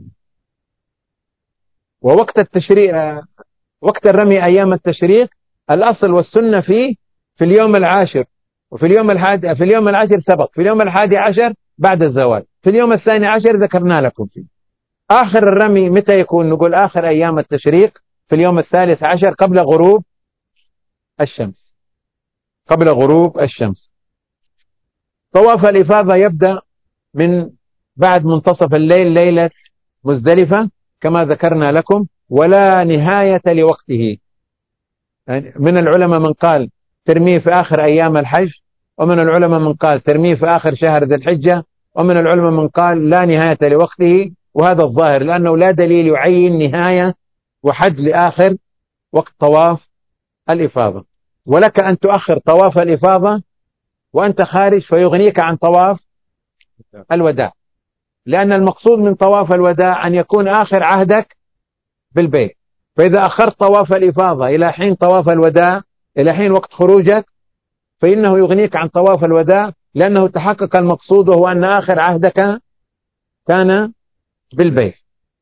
ووقت التشريق، وقت الرمي أيام التشريق الأصل والسنة فيه في اليوم العاشر، وفي اليوم الحادي في اليوم العاشر سبق، في اليوم الحادي عشر بعد الزوال، في اليوم الثاني عشر ذكرنا لكم فيه. آخر الرمي متى يكون؟ نقول آخر أيام التشريق في اليوم الثالث عشر قبل غروب الشمس، قبل غروب الشمس. طواف الإفاضة يبدأ من بعد منتصف الليل ليلة مزدلفة كما ذكرنا لكم، ولا نهاية لوقته. من العلماء من قال ترميه في آخر أيام الحج، ومن العلماء من قال ترميه في آخر شهر ذي الحجة، ومن العلماء من قال لا نهاية لوقته، وهذا الظاهر لأنه لا دليل يعين نهاية وحد لآخر وقت طواف الإفاضة. ولك أن تؤخر طواف الإفاضة وأنت خارج فيغنيك عن طواف الوداع، لأن المقصود من طواف الوداع أن يكون آخر عهدك بالبيت. فإذا أخرت طواف الإفاضة إلى حين طواف الوداع، إلى حين وقت خروجك، فإنه يغنيك عن طواف الوداع، لأنه تحقق المقصود وهو أن آخر عهدك كان بالبيت.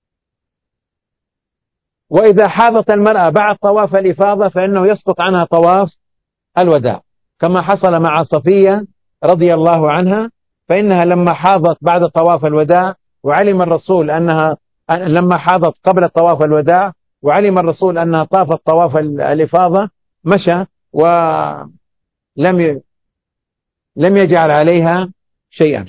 وإذا حاضت المرأة بعد طواف الإفاضة فإنه يسقط عنها طواف الوداع، كما حصل مع صفية رضي الله عنها، فإنها لما حاضت بعد طواف الوداع وعلم الرسول أنها لما حاضت قبل طواف الوداع وعلم الرسول أنها طافت طواف الإفاضة، مشى ولم ي... لم يجعل عليها شيئا.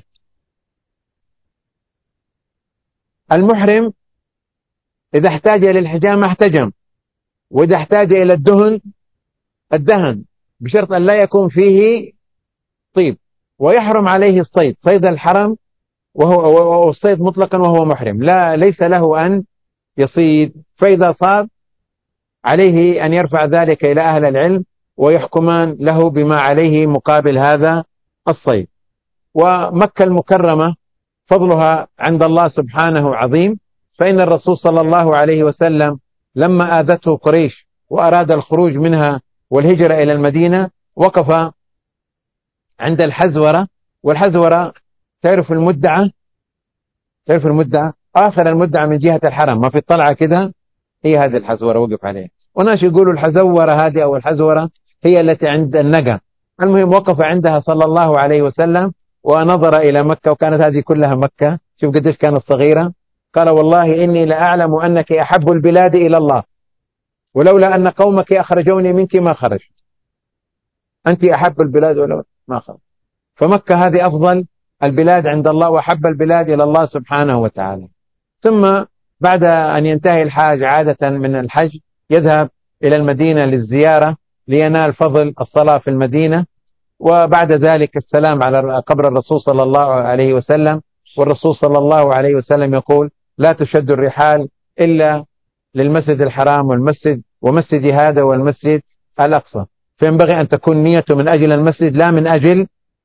المحرم إذا احتاج إلى الحجامة احتجم، وإذا احتاج إلى الدهن الدهن، بشرط أن لا يكون فيه طيب. ويحرم عليه الصيد، صيد الحرم وهو الصيد مطلقا وهو محرم، لا ليس له أن يصيد. فإذا صاد عليه أن يرفع ذلك إلى أهل العلم ويحكمان له بما عليه مقابل هذا الصيد. ومكة المكرمة فضلها عند الله سبحانه عظيم، فإن الرسول صلى الله عليه وسلم لما آذته قريش وأراد الخروج منها والهجرة إلى المدينة وقف عند الحزورة. والحزورة تعرف المدعة، تعرف المدعة آخر المدعة من جهة الحرم، ما في الطلعة كده، هي هذه الحزورة وقف عليها. وناس يقولوا الحزورة هذه أو الحزورة هي التي عند النقا. المهم وقف عندها صلى الله عليه وسلم ونظر إلى مكة، وكانت هذه كلها مكة، شوف قديش كانت صغيرة. قال والله إني لأعلم أنك أحب البلاد إلى الله، ولولا أن قومك أخرجوني منك ما خرجت، أنت أحب البلاد ولو ما خرج. فمكة هذه أفضل البلاد عند الله وأحب البلاد إلى الله سبحانه وتعالى. ثم بعد أن ينتهي الحاج عادة من الحج يذهب إلى المدينة للزيارة لينال فضل الصلاة في المدينة، وبعد ذلك السلام على قبر الرسول صلى الله عليه وسلم. والرسول صلى الله عليه وسلم يقول لا تشد الرحال إلا للمسجد الحرام والمسجد ومسجد هذا والمسجد الأقصى، فينبغي أن تكون نيته من أجل المسجد لا من أجل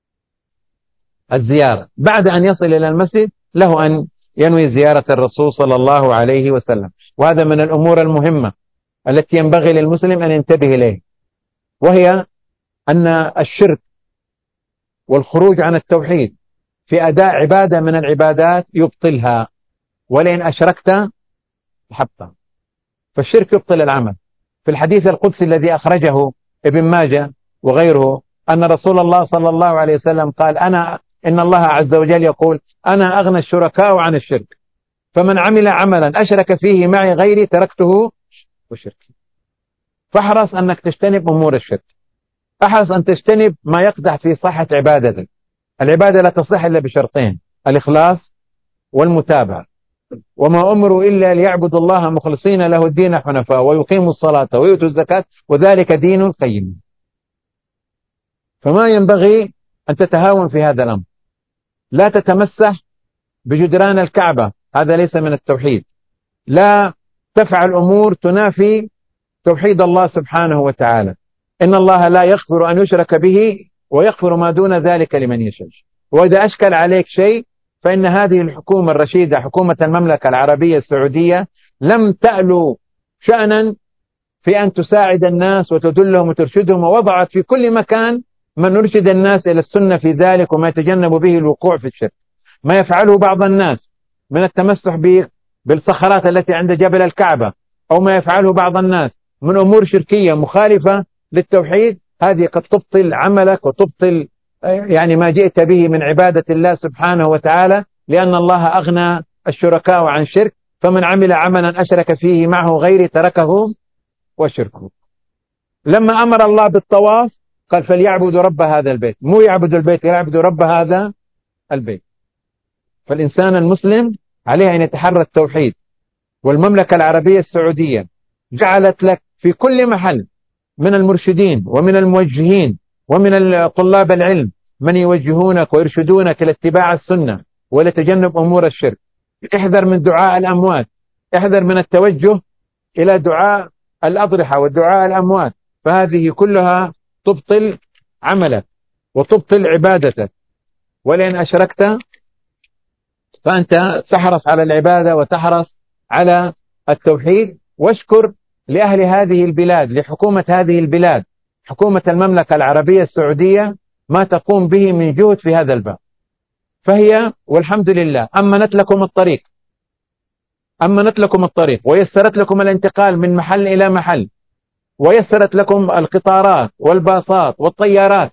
الزيارة. بعد أن يصل إلى المسجد له أن ينوي زيارة الرسول صلى الله عليه وسلم. وهذا من الأمور المهمة التي ينبغي للمسلم أن ينتبه إليه، وهي أن الشرك والخروج عن التوحيد في أداء عبادة من العبادات يبطلها، ولئن أشركت حبطا. فالشرك يبطل العمل. في الحديث القدسي الذي أخرجه ابن ماجه وغيره أن رسول الله صلى الله عليه وسلم قال أنا إن الله عز وجل يقول أنا أغنى الشركاء عن الشرك، فمن عمل عملا أشرك فيه معي غيري تركته وشركي. فاحرص أنك تجتنب أمور الشرك، احرص أن تجتنب ما يقدح في صحة عبادتك. العبادة لا تصح إلا بشرطين: الإخلاص والمتابعة. وما أمروا إلا ليعبدوا الله مخلصين له الدين حنفاء ويقيموا الصلاة ويؤتوا الزكاة وذلك دين القيم. فما ينبغي أن تتهاون في هذا الأمر. لا تتمسح بجدران الكعبة، هذا ليس من التوحيد. لا تفعل أمور تنافي توحيد الله سبحانه وتعالى. إن الله لا يغفر أن يشرك به ويغفر ما دون ذلك لمن يشاء. وإذا أشكل عليك شيء فإن هذه الحكومة الرشيدة حكومة المملكة العربية السعودية لم تألو شأنا في أن تساعد الناس وتدلهم وترشدهم، ووضعت في كل مكان من يرشد الناس إلى السنة في ذلك وما يتجنب به الوقوع في الشرك. ما يفعله بعض الناس من التمسح بالصخرات التي عند جبل الكعبة، أو ما يفعله بعض الناس من أمور شركية مخالفة للتوحيد، هذه قد تبطل عملك وتبطل يعني ما جئت به من عبادة الله سبحانه وتعالى، لأن الله أغنى الشركاء عن شرك. فمن عمل عملا أشرك فيه معه غيري تركه وشركه. لما أمر الله بالطواف قال فليعبدوا رب هذا البيت، مو يعبدوا البيت، يعبدوا رب هذا البيت. فالإنسان المسلم عليه أن يتحرى التوحيد. والمملكة العربية السعودية جعلت لك في كل محل من المرشدين ومن الموجهين ومن طلاب العلم من يوجهونك ويرشدونك إلى اتباع السنة ولتجنب أمور الشرك. احذر من دعاء الأموات، احذر من التوجه إلى دعاء الأضرحة والدعاء الأموات، فهذه كلها تبطل عملك وتبطل عبادتك. ولئن أشركت فأنت تحرص على العبادة وتحرص على التوحيد. واشكر لأهل هذه البلاد، لحكومة هذه البلاد، حكومة المملكة العربية السعودية، ما تقوم به من جهد في هذا الباب، فهي والحمد لله أمنت لكم الطريق، أمنت لكم الطريق ويسرت لكم الانتقال من محل إلى محل، ويسرت لكم القطارات والباصات والطيارات،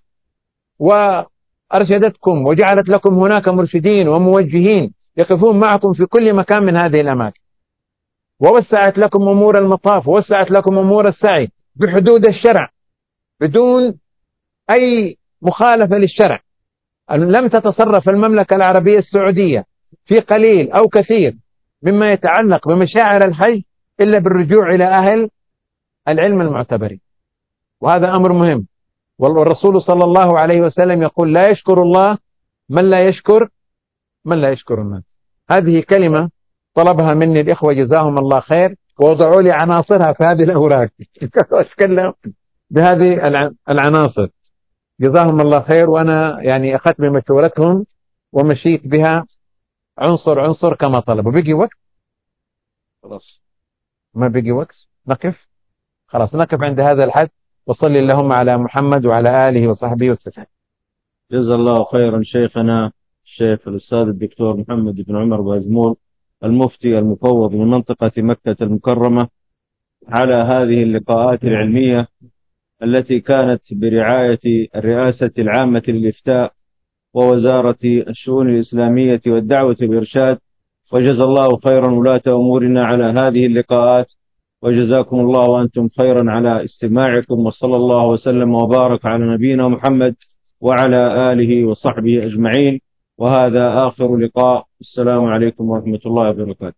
وأرشدتكم وجعلت لكم هناك مرشدين وموجهين يقفون معكم في كل مكان من هذه الأماكن، ووسعت لكم أمور المطاف، ووسعت لكم أمور السعي بحدود الشرع بدون أي مخالفة للشرع. لم تتصرف المملكة العربية السعودية في قليل أو كثير مما يتعلق بمشاعر الحج إلا بالرجوع إلى أهل العلم المعتبرين، وهذا أمر مهم. والرسول صلى الله عليه وسلم يقول: لا يشكر الله من لا يشكر من لا يشكر الناس. هذه كلمة طلبها مني الإخوة جزاهم الله خير، ووضعوا لي عناصرها في هذه الأوراق أتكلم بهذه العناصر جزاهم الله خير، وأنا يعني أخذت بمشورتهم ومشيت بها عنصر عنصر كما طلبوا. بقي وقت؟ خلاص ما بقي وقت، نقف خلاص، نقف عند هذا الحد. وصلي اللهم على محمد وعلى آله وصحبه وسلم. جزا الله خيرا شيخنا الشيخ الأستاذ الدكتور محمد بن عمر بازمول، المفتي المفوض من منطقة مكة المكرمة، على هذه اللقاءات العلمية التي كانت برعاية الرئاسة العامة للإفتاء ووزارة الشؤون الإسلامية والدعوة والإرشاد. وجزا الله خيرا ولاة أمورنا على هذه اللقاءات، وجزاكم الله وأنتم خيرا على استماعكم، وصلى الله وسلم وبارك على نبينا محمد وعلى آله وصحبه أجمعين. وهذا آخر لقاء، السلام عليكم ورحمة الله وبركاته.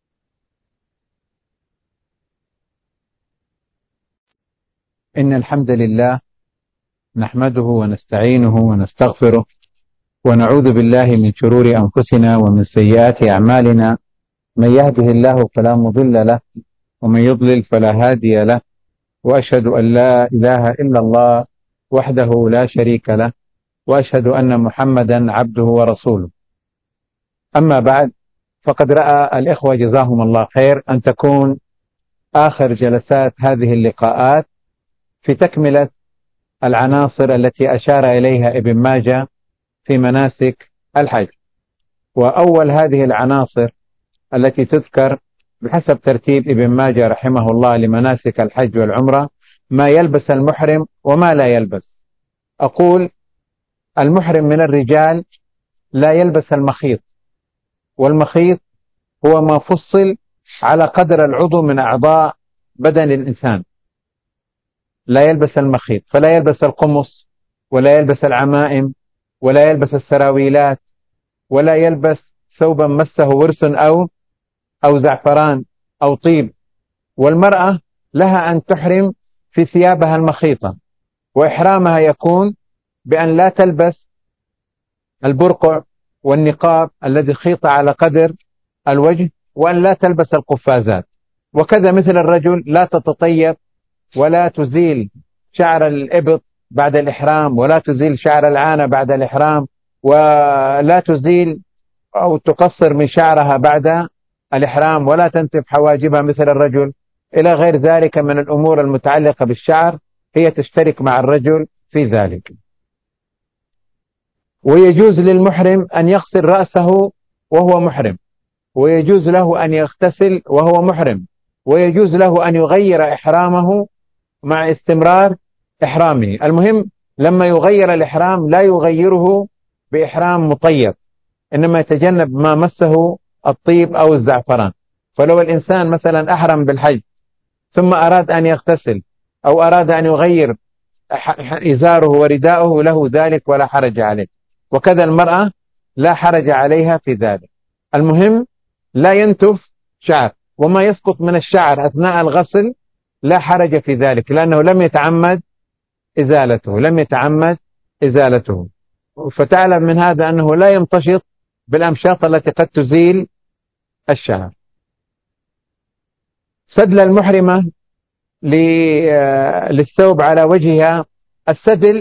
إن الحمد لله نحمده ونستعينه ونستغفره، ونعوذ بالله من شرور أنفسنا ومن سيئات أعمالنا. من يهده الله فلا مضل له، ومن يضلل فلا هادي له، وأشهد أن لا إله إلا الله وحده لا شريك له، وأشهد أن محمدا عبده ورسوله. أما بعد، فقد رأى الإخوة جزاهم الله خير أن تكون آخر جلسات هذه اللقاءات في تكملة العناصر التي أشار إليها ابن ماجه في مناسك الحج. وأول هذه العناصر التي تذكر بحسب ترتيب ابن ماجه رحمه الله لمناسك الحج والعمرة: ما يلبس المحرم وما لا يلبس. أقول: المحرم من الرجال لا يلبس المخيط، والمخيط هو ما فصل على قدر العضو من أعضاء بدن الإنسان. لا يلبس المخيط، فلا يلبس القمص، ولا يلبس العمائم، ولا يلبس السراويلات، ولا يلبس ثوبا مسه ورس أو أو زعفران أو طيب. والمرأة لها أن تحرم في ثيابها المخيطة، وإحرامها يكون بأن لا تلبس البرقع والنقاب الذي خيط على قدر الوجه، وأن لا تلبس القفازات. وكذا مثل الرجل لا تتطيب، ولا تزيل شعر الإبط بعد الإحرام، ولا تزيل شعر العانة بعد الإحرام، ولا تزيل أو تقصر من شعرها بعد الإحرام، ولا تنتف حواجبها مثل الرجل، إلى غير ذلك من الأمور المتعلقة بالشعر، هي تشترك مع الرجل في ذلك. ويجوز للمحرم أن يغسل رأسه وهو محرم، ويجوز له أن يغتسل وهو محرم، ويجوز له أن يغير إحرامه مع استمرار إحرامه. المهم لما يغير الإحرام لا يغيره بإحرام مطيب، إنما يتجنب ما مسه الطيب أو الزعفران. فلو الإنسان مثلا أحرم بالحج ثم أراد أن يغتسل أو أراد أن يغير إزاره ورداءه، له ذلك ولا حرج عليه. وكذا المرأة لا حرج عليها في ذلك. المهم لا ينتف شعر، وما يسقط من الشعر أثناء الغسل لا حرج في ذلك، لأنه لم يتعمد إزالته لم يتعمد إزالته فتعلم من هذا أنه لا يمتشط بالأمشاط التي قد تزيل الشعر. سدل المحرمة للثوب على وجهها. السدل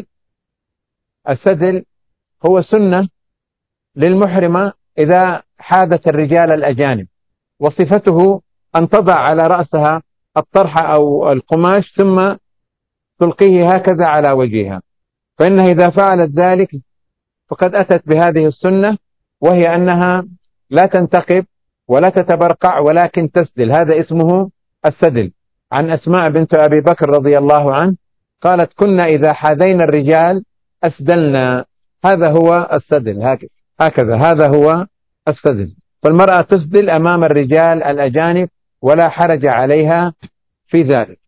السدل هو سنة للمحرمة إذا حادت الرجال الأجانب، وصفته أن تضع على رأسها الطرحة أو القماش ثم تلقيه هكذا على وجهها، فإنها إذا فعلت ذلك فقد أتت بهذه السنة، وهي أنها لا تنتقب ولا تتبرقع ولكن تسدل، هذا اسمه السدل. عن أسماء بنت أبي بكر رضي الله عنه قالت: كنا إذا حاذينا الرجال أسدلنا. هذا هو السدل، هكذا هذا هو السدل. فالمرأة تسدل أمام الرجال الأجانب ولا حرج عليها في ذلك.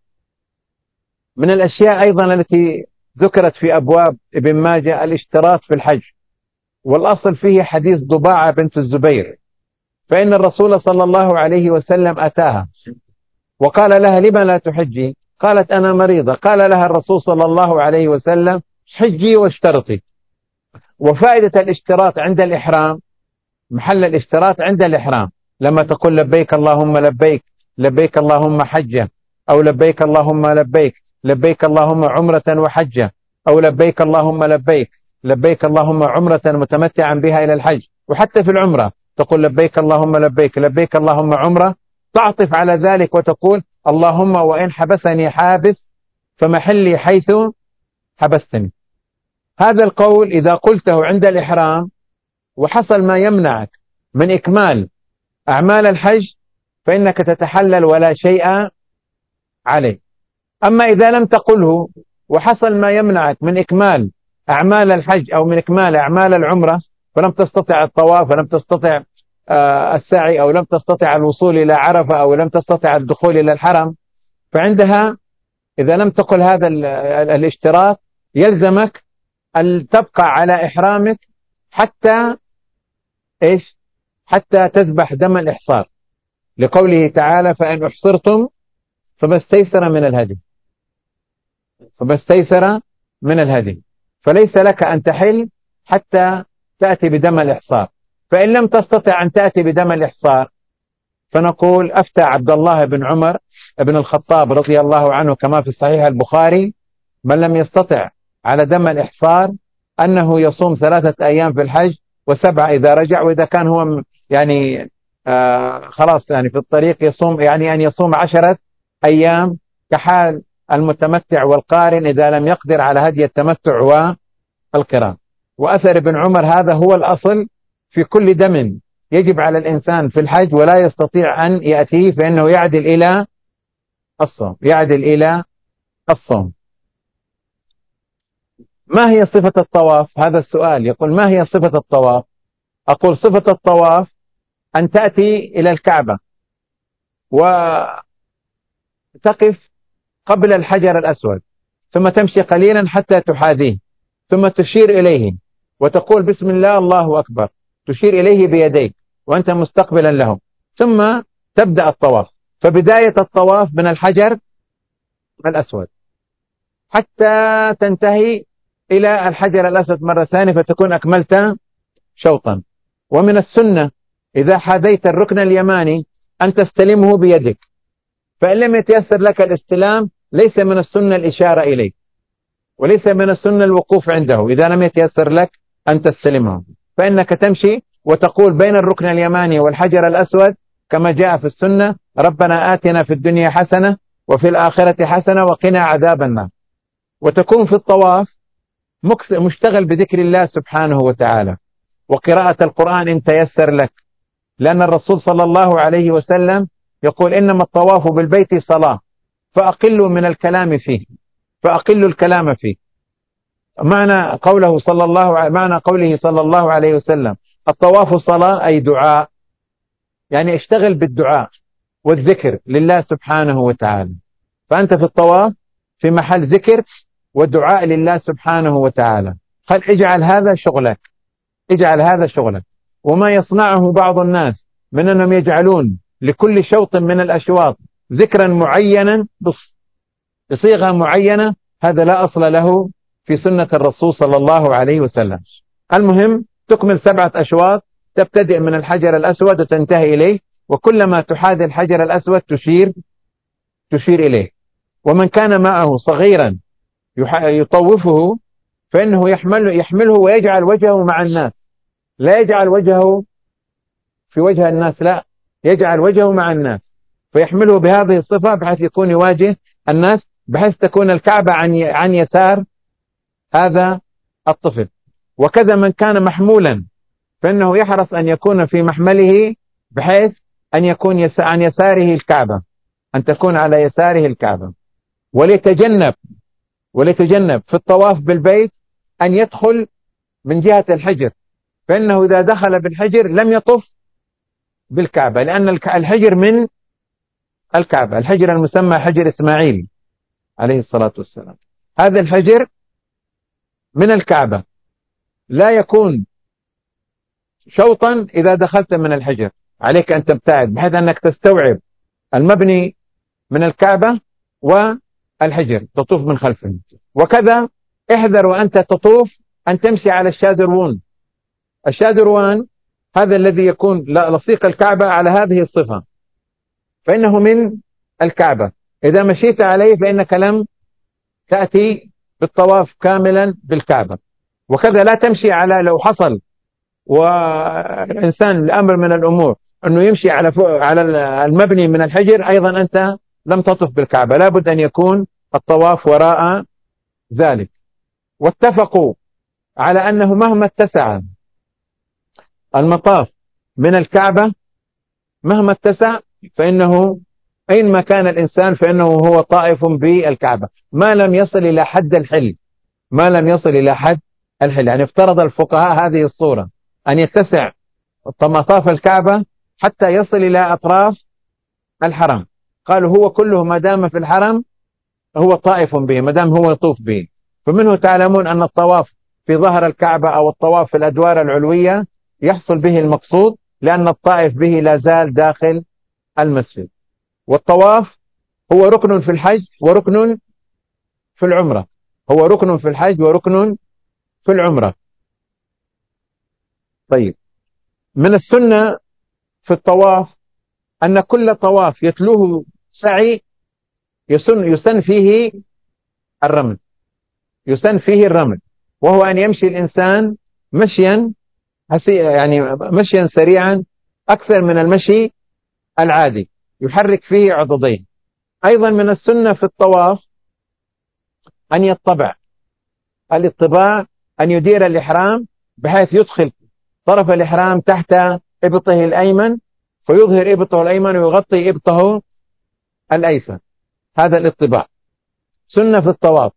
من الأشياء أيضا التي ذكرت في أبواب ابن ماجه الاشتراط في الحج، والأصل فيه حديث ضباعة بنت الزبير، فإن الرسول صلى الله عليه وسلم أتاها وقال لها: لما لا تحجي؟ قالت: أنا مريضة. قال لها الرسول صلى الله عليه وسلم: حجي واشترطي. وفائدة الاشتراط عند الإحرام، محل الاشتراط عند الإحرام، لما تقول لبيك اللهم لبيك، لبيك اللهم حجة، أو لبيك اللهم لبيك، لبيك اللهم عمرة وحجة، أو لبيك اللهم لبيك، لبيك اللهم عمرة متمتعا بها إلى الحج. وحتى في العمرة تقول لبيك اللهم لبيك، لبيك اللهم عمرة، تعطف على ذلك وتقول: اللهم وإن حبسني حابس فمحلي حيث حبستني. هذا القول إذا قلته عند الإحرام وحصل ما يمنعك من إكمال أعمال الحج فإنك تتحلل ولا شيء عليه. أما إذا لم تقله وحصل ما يمنعك من إكمال أعمال الحج أو من إكمال أعمال العمرة، فلم تستطع الطواف ولم تستطع السعي أو لم تستطع الوصول إلى عرفة أو لم تستطع الدخول إلى الحرم، فعندها إذا لم تقل هذا الاشتراط يلزمك أن تبقى على إحرامك حتى إيش؟ حتى تذبح دم الإحصار، لقوله تعالى: فإن أحصرتم فما استيسر من الهدي، فما استيسر من الهدي، فليس لك أن تحل حتى تأتي بدم الإحصار. فإن لم تستطع أن تأتي بدم الإحصار فنقول: أفتى عبد الله بن عمر بن الخطاب رضي الله عنه كما في صحيح البخاري: من لم يستطع على دم الإحصار أنه يصوم ثلاثة أيام في الحج وسبعة إذا رجع، وإذا كان هو يعني آه خلاص يعني في الطريق يصوم، يعني أن يصوم عشرة أيام كحال المتمتع والقارن إذا لم يقدر على هدي التمتع والقران. وأثر ابن عمر هذا هو الأصل في كل دم يجب على الإنسان في الحج ولا يستطيع أن يأتيه، فإنه يعدل إلى الصوم، يعدل إلى الصوم. ما هي صفة الطواف؟ هذا السؤال يقول: ما هي صفة الطواف؟ أقول: صفة الطواف أن تأتي إلى الكعبة وتقف قبل الحجر الأسود، ثم تمشي قليلا حتى تحاذيه، ثم تشير إليه وتقول: بسم الله الله أكبر، تشير إليه بيديك وأنت مستقبلا له، ثم تبدأ الطواف. فبداية الطواف من الحجر الأسود حتى تنتهي إلى الحجر الأسود مرة ثانية، فتكون أكملت شوطا. ومن السنة إذا حاذيت الركن اليماني أن تستلمه بيدك، فإن لم يتيسر لك الاستلام ليس من السنة الإشارة إليه، وليس من السنة الوقوف عنده إذا لم يتيسر لك أن تستلمه، فإنك تمشي وتقول بين الركن اليماني والحجر الأسود كما جاء في السنة: ربنا آتنا في الدنيا حسنة وفي الآخرة حسنة وقنا عذاب النار. وتكون في الطواف مشتغل بذكر الله سبحانه وتعالى وقراءة القرآن إن تيسر لك، لأن الرسول صلى الله عليه وسلم يقول: إنما الطواف بالبيت صلاة فأقلوا من الكلام فيه، فأقلوا الكلام فيه. معنى قوله صلى الله معنى قوله صلى الله عليه وسلم: الطواف صلاة، أي دعاء، يعني اشتغل بالدعاء والذكر لله سبحانه وتعالى. فأنت في الطواف في محل ذكر ودعاء لله سبحانه وتعالى. قال: اجعل هذا شغلك، اجعل هذا شغلك. وما يصنعه بعض الناس من أنهم يجعلون لكل شوط من الأشواط ذكرا معينا بصيغة معينة، هذا لا أصل له في سنة الرسول صلى الله عليه وسلم. المهم تكمل سبعة أشواط، تبتدئ من الحجر الأسود وتنتهي إليه، وكلما تحاذي الحجر الأسود تشير تشير إليه. ومن كان معه صغيرا يطوفه فإنه يحمله, يحمله ويجعل وجهه مع الناس، لا يجعل وجهه في وجه الناس، لا، يجعل وجهه مع الناس، فيحمله بهذه الصفة بحيث يكون يواجه الناس، بحيث تكون الكعبة عن عن يسار هذا الطفل. وكذا من كان محمولا فإنه يحرص أن يكون في محمله بحيث أن يكون يس... عن يساره الكعبة، أن تكون على يساره الكعبة. وليتجنب وليتجنب في الطواف بالبيت أن يدخل من جهة الحجر، فإنه إذا دخل بالحجر لم يطف بالكعبة، لأن الحجر من الكعبة، الحجر المسمى حجر إسماعيل عليه الصلاة والسلام، هذا الحجر من الكعبة، لا يكون شوطا إذا دخلت من الحجر، عليك أن تبتعد بحيث أنك تستوعب المبني من الكعبة والحجر تطوف من خلفه. وكذا احذر وأنت تطوف أن تمشي على الشاذروان. الشاذروان هذا الذي يكون لصيق الكعبة على هذه الصفة، فإنه من الكعبة، إذا مشيت عليه فإنك لم تأتي بالطواف كاملا بالكعبة. وكذا لا تمشي على، لو حصل والإنسان لأمر من الأمور أنه يمشي على على المبني من الحجر، أيضا أنت لم تطف بالكعبة، لابد أن يكون الطواف وراء ذلك. واتفقوا على أنه مهما اتسع المطاف من الكعبة، مهما اتسع، فإنه أينما كان الإنسان فإنه هو طائف بالكعبة ما لم يصل إلى حد الحل، ما لم يصل إلى حد الحل. يعني افترض الفقهاء هذه الصورة، أن يتسع مطاف الكعبة حتى يصل إلى أطراف الحرم، قالوا هو كله ما دام في الحرم هو طائف به، ما دام هو يطوف به. فمنه تعلمون أن الطواف في ظهر الكعبة أو الطواف في الأدوار العلوية يحصل به المقصود، لأن الطائف به لا زال داخل المسجد. والطواف هو ركن في الحج وركن في العمرة، هو ركن في الحج وركن في العمرة. طيب، من السنة في الطواف أن كل طواف يتلوه سعي يسن, يسن فيه الرمل، يسن فيه الرمل، وهو أن يمشي الإنسان مشيا يعني مشيا سريعا أكثر من المشي العادي، يحرك فيه عضدين. أيضا من السنة في الطواف أن يطبع، الاطباع أن يدير الإحرام بحيث يدخل طرف الإحرام تحت إبطه الأيمن، فيظهر إبطه الأيمن ويغطي إبطه الأيسر، هذا الاطباع سنة في الطواف.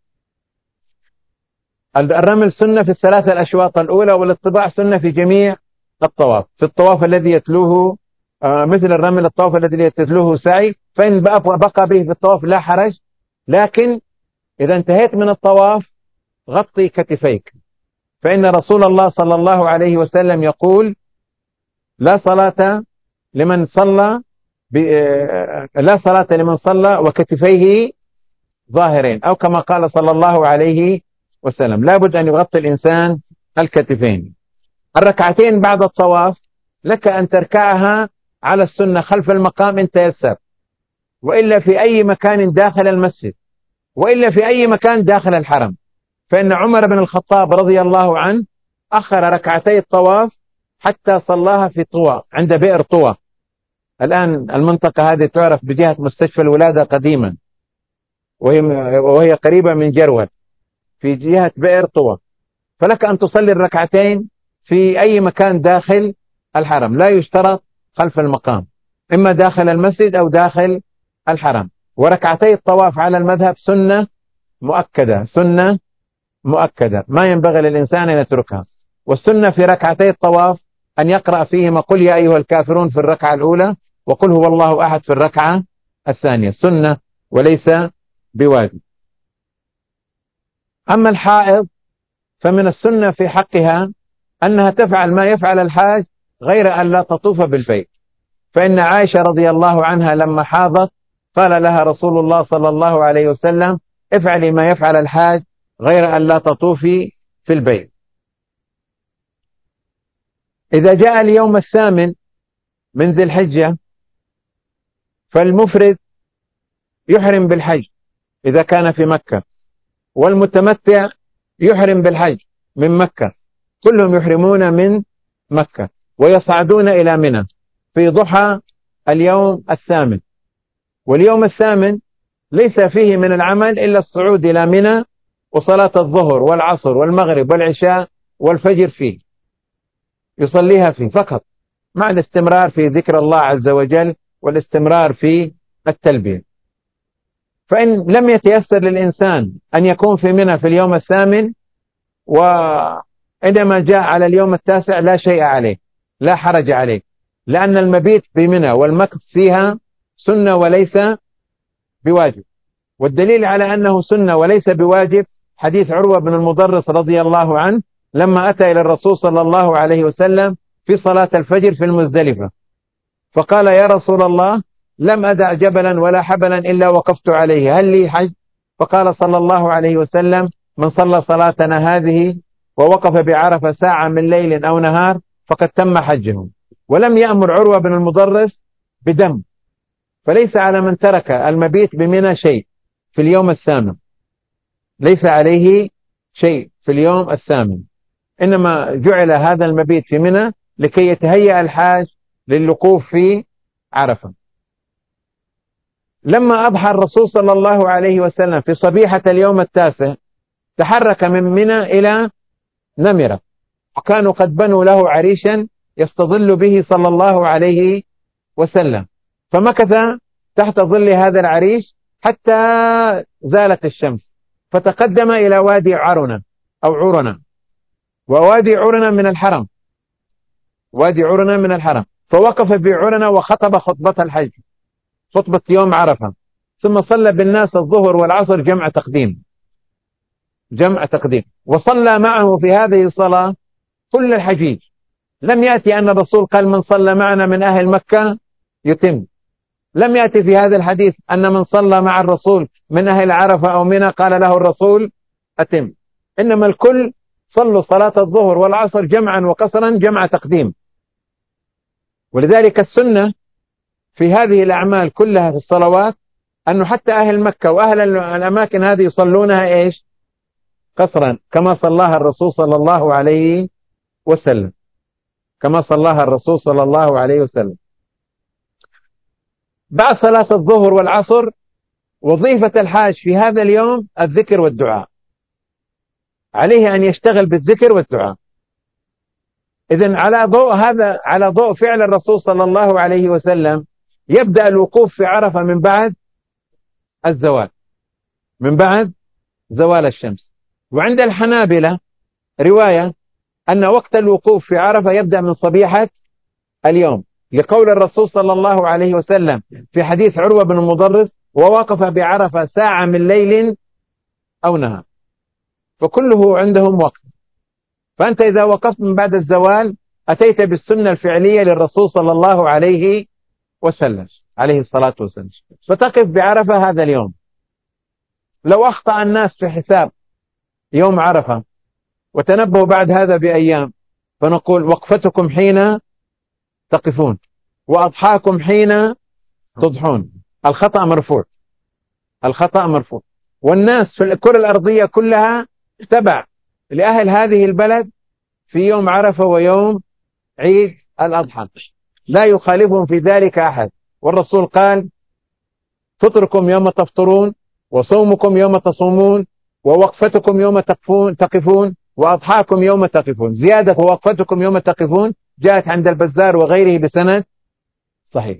الرمل سنة في الثلاثة الأشواط الأولى، والاطباع سنة في جميع الطواف. في الطواف الذي يتلوه مثل الرمل، الطواف الذي يتلوه سعي، فإن بقى به في الطواف لا حرج، لكن إذا انتهيت من الطواف غطي كتفيك، فإن رسول الله صلى الله عليه وسلم يقول لا صلاة لمن صلى ب... لا صلاة لمن صلى وكتفيه ظاهرين، أو كما قال صلى الله عليه وسلم، لا بد أن يغطي الإنسان الكتفين. الركعتين بعد الطواف لك أن تركعها على السنة خلف المقام إن تيسر، وإلا في أي مكان داخل المسجد، وإلا في أي مكان داخل الحرم. فإن عمر بن الخطاب رضي الله عنه أخر ركعتي الطواف حتى صلاها في طوى، عند بئر طوى. الآن المنطقة هذه تعرف بجهة مستشفى الولادة قديما، وهي, وهي قريبة من جرول في جهة بئر طوى. فلك أن تصلي الركعتين في أي مكان داخل الحرم، لا يشترط خلف المقام، إما داخل المسجد أو داخل الحرم. وركعتي الطواف على المذهب سنة مؤكدة، سنة مؤكدة ما ينبغي للإنسان أن يتركها. والسنة في ركعتي الطواف أن يقرأ فيهما قل يا أيها الكافرون في الركعة الأولى، وقل هو الله أحد في الركعة الثانية، سنة وليس بواجب. أما الحائض فمن السنة في حقها أنها تفعل ما يفعل الحاج غير أن لا تطوف بالبيت. فإن عائشة رضي الله عنها لما حاضت قال لها رسول الله صلى الله عليه وسلم افعلي ما يفعل الحاج غير أن لا تطوفي في البيت. إذا جاء اليوم الثامن من ذي الحجة فالمفرد يحرم بالحج إذا كان في مكة، والمتمتع يحرم بالحج من مكة، كلهم يحرمون من مكة ويصعدون إلى منى في ضحى اليوم الثامن. واليوم الثامن ليس فيه من العمل إلا الصعود إلى منى وصلاة الظهر والعصر والمغرب والعشاء والفجر فيه، يصليها فيه فقط، مع الاستمرار في ذكر الله عز وجل والاستمرار في التلبية. فإن لم يتيسر للإنسان أن يكون في منى في اليوم الثامن وعندما جاء على اليوم التاسع لا شيء عليه، لا حرج عليه، لأن المبيت بمنى والمكث فيها سنة وليس بواجب. والدليل على أنه سنة وليس بواجب حديث عروة بن المضرس رضي الله عنه لما أتى إلى الرسول صلى الله عليه وسلم في صلاة الفجر في المزدلفة، فقال: يا رسول الله، لم أدع جبلا ولا حبلا إلا وقفت عليه، هل لي حج؟ فقال صلى الله عليه وسلم: من صلى صلاتنا هذه ووقف بعرفة ساعة من ليل أو نهار فقد تم حجه. ولم يأمر عروة بن المضرس بدم، فليس على من ترك المبيت بمنى شيء في اليوم الثامن، ليس عليه شيء في اليوم الثامن، إنما جعل هذا المبيت في منى لكي يتهيأ الحاج للوقوف في عرفة. لما أضحى الرسول صلى الله عليه وسلم في صبيحة اليوم التاسع تحرك من منى إلى نمرة، وكانوا قد بنوا له عريشا يستظل به صلى الله عليه وسلم، فمكث تحت ظل هذا العريش حتى زالت الشمس، فتقدم إلى وادي عرنة أو عرنة، ووادي عرنة من الحرم، وادي عرنة من الحرم، فوقف بعرنة وخطب خطبة الحج، خطبة يوم عرفة، ثم صلى بالناس الظهر والعصر جمع تقديم، جمع تقديم، وصلى معه في هذه الصلاة كل الحجيج. لم يأتي أن الرسول قال: من صلى معنا من أهل مكة يتم. لم يأتي في هذا الحديث أن من صلى مع الرسول من أهل عرفة أو منى قال له الرسول أتم، إنما الكل صلوا صلاة الظهر والعصر جمعا وقصرا جمع تقديم. ولذلك السنة في هذه الأعمال كلها في الصلوات أنه حتى أهل مكة وأهل الأماكن هذه يصلونها إيش؟ قصرا، كما صلاها الرسول صلى الله عليه وسلم، كما صلاها الرسول صلى الله عليه وسلم. بعد صلاة الظهر والعصر وظيفة الحاج في هذا اليوم الذكر والدعاء، عليه أن يشتغل بالذكر والدعاء. إذن على ضوء هذا، على ضوء فعل الرسول صلى الله عليه وسلم، يبدأ الوقوف في عرفة من بعد الزوال، من بعد زوال الشمس. وعند الحنابلة رواية أن وقت الوقوف في عرفة يبدأ من صبيحة اليوم، لقول الرسول صلى الله عليه وسلم في حديث عروة بن المضرس: ووقف بعرفة ساعة من ليل أو نهار، فكله عندهم وقت. فأنت إذا وقفت من بعد الزوال أتيت بالسنة الفعلية للرسول صلى الله عليه وسلم عليه الصلاة والسلام، فتقف بعرفة هذا اليوم. لو أخطأ الناس في حساب يوم عرفة وتنبهوا بعد هذا بأيام، فنقول: وقفتكم حين تقفون وأضحاكم حين تضحون. الخطأ مرفوع، الخطأ مرفوع. والناس في الكرة الأرضية كلها تبع لأهل هذه البلد في يوم عرفة ويوم عيد الأضحى، لا يخالفهم في ذلك أحد. والرسول قال: فطركم يوم تفطرون، وصومكم يوم تصومون، ووقفتكم يوم تقفون تقفون، وأضحاكم يوم تقفون. زيادة ووقفتكم يوم تقفون جاءت عند البزار وغيره بسند صحيح.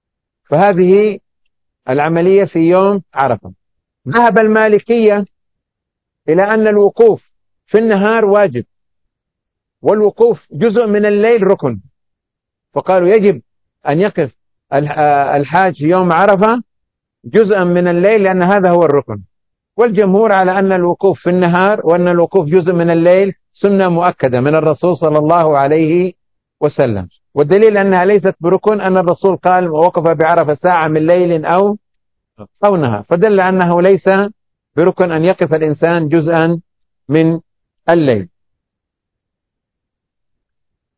فهذه العملية في يوم عرفة. ذهب المالكية إلى أن الوقوف في النهار واجب، والوقوف جزء من الليل ركن، فقالوا يجب أن يقف الحاج يوم عرفة جزءا من الليل لأن هذا هو الركن. والجمهور على أن الوقوف في النهار وأن الوقوف جزء من الليل سنة مؤكدة من الرسول صلى الله عليه وسلم. والدليل أنها ليست بركن أن الرسول قال: ووقف بعرفة ساعة من ليل أو أو نهار، فدل أنه ليس بركن أن يقف الإنسان جزءا من الليل.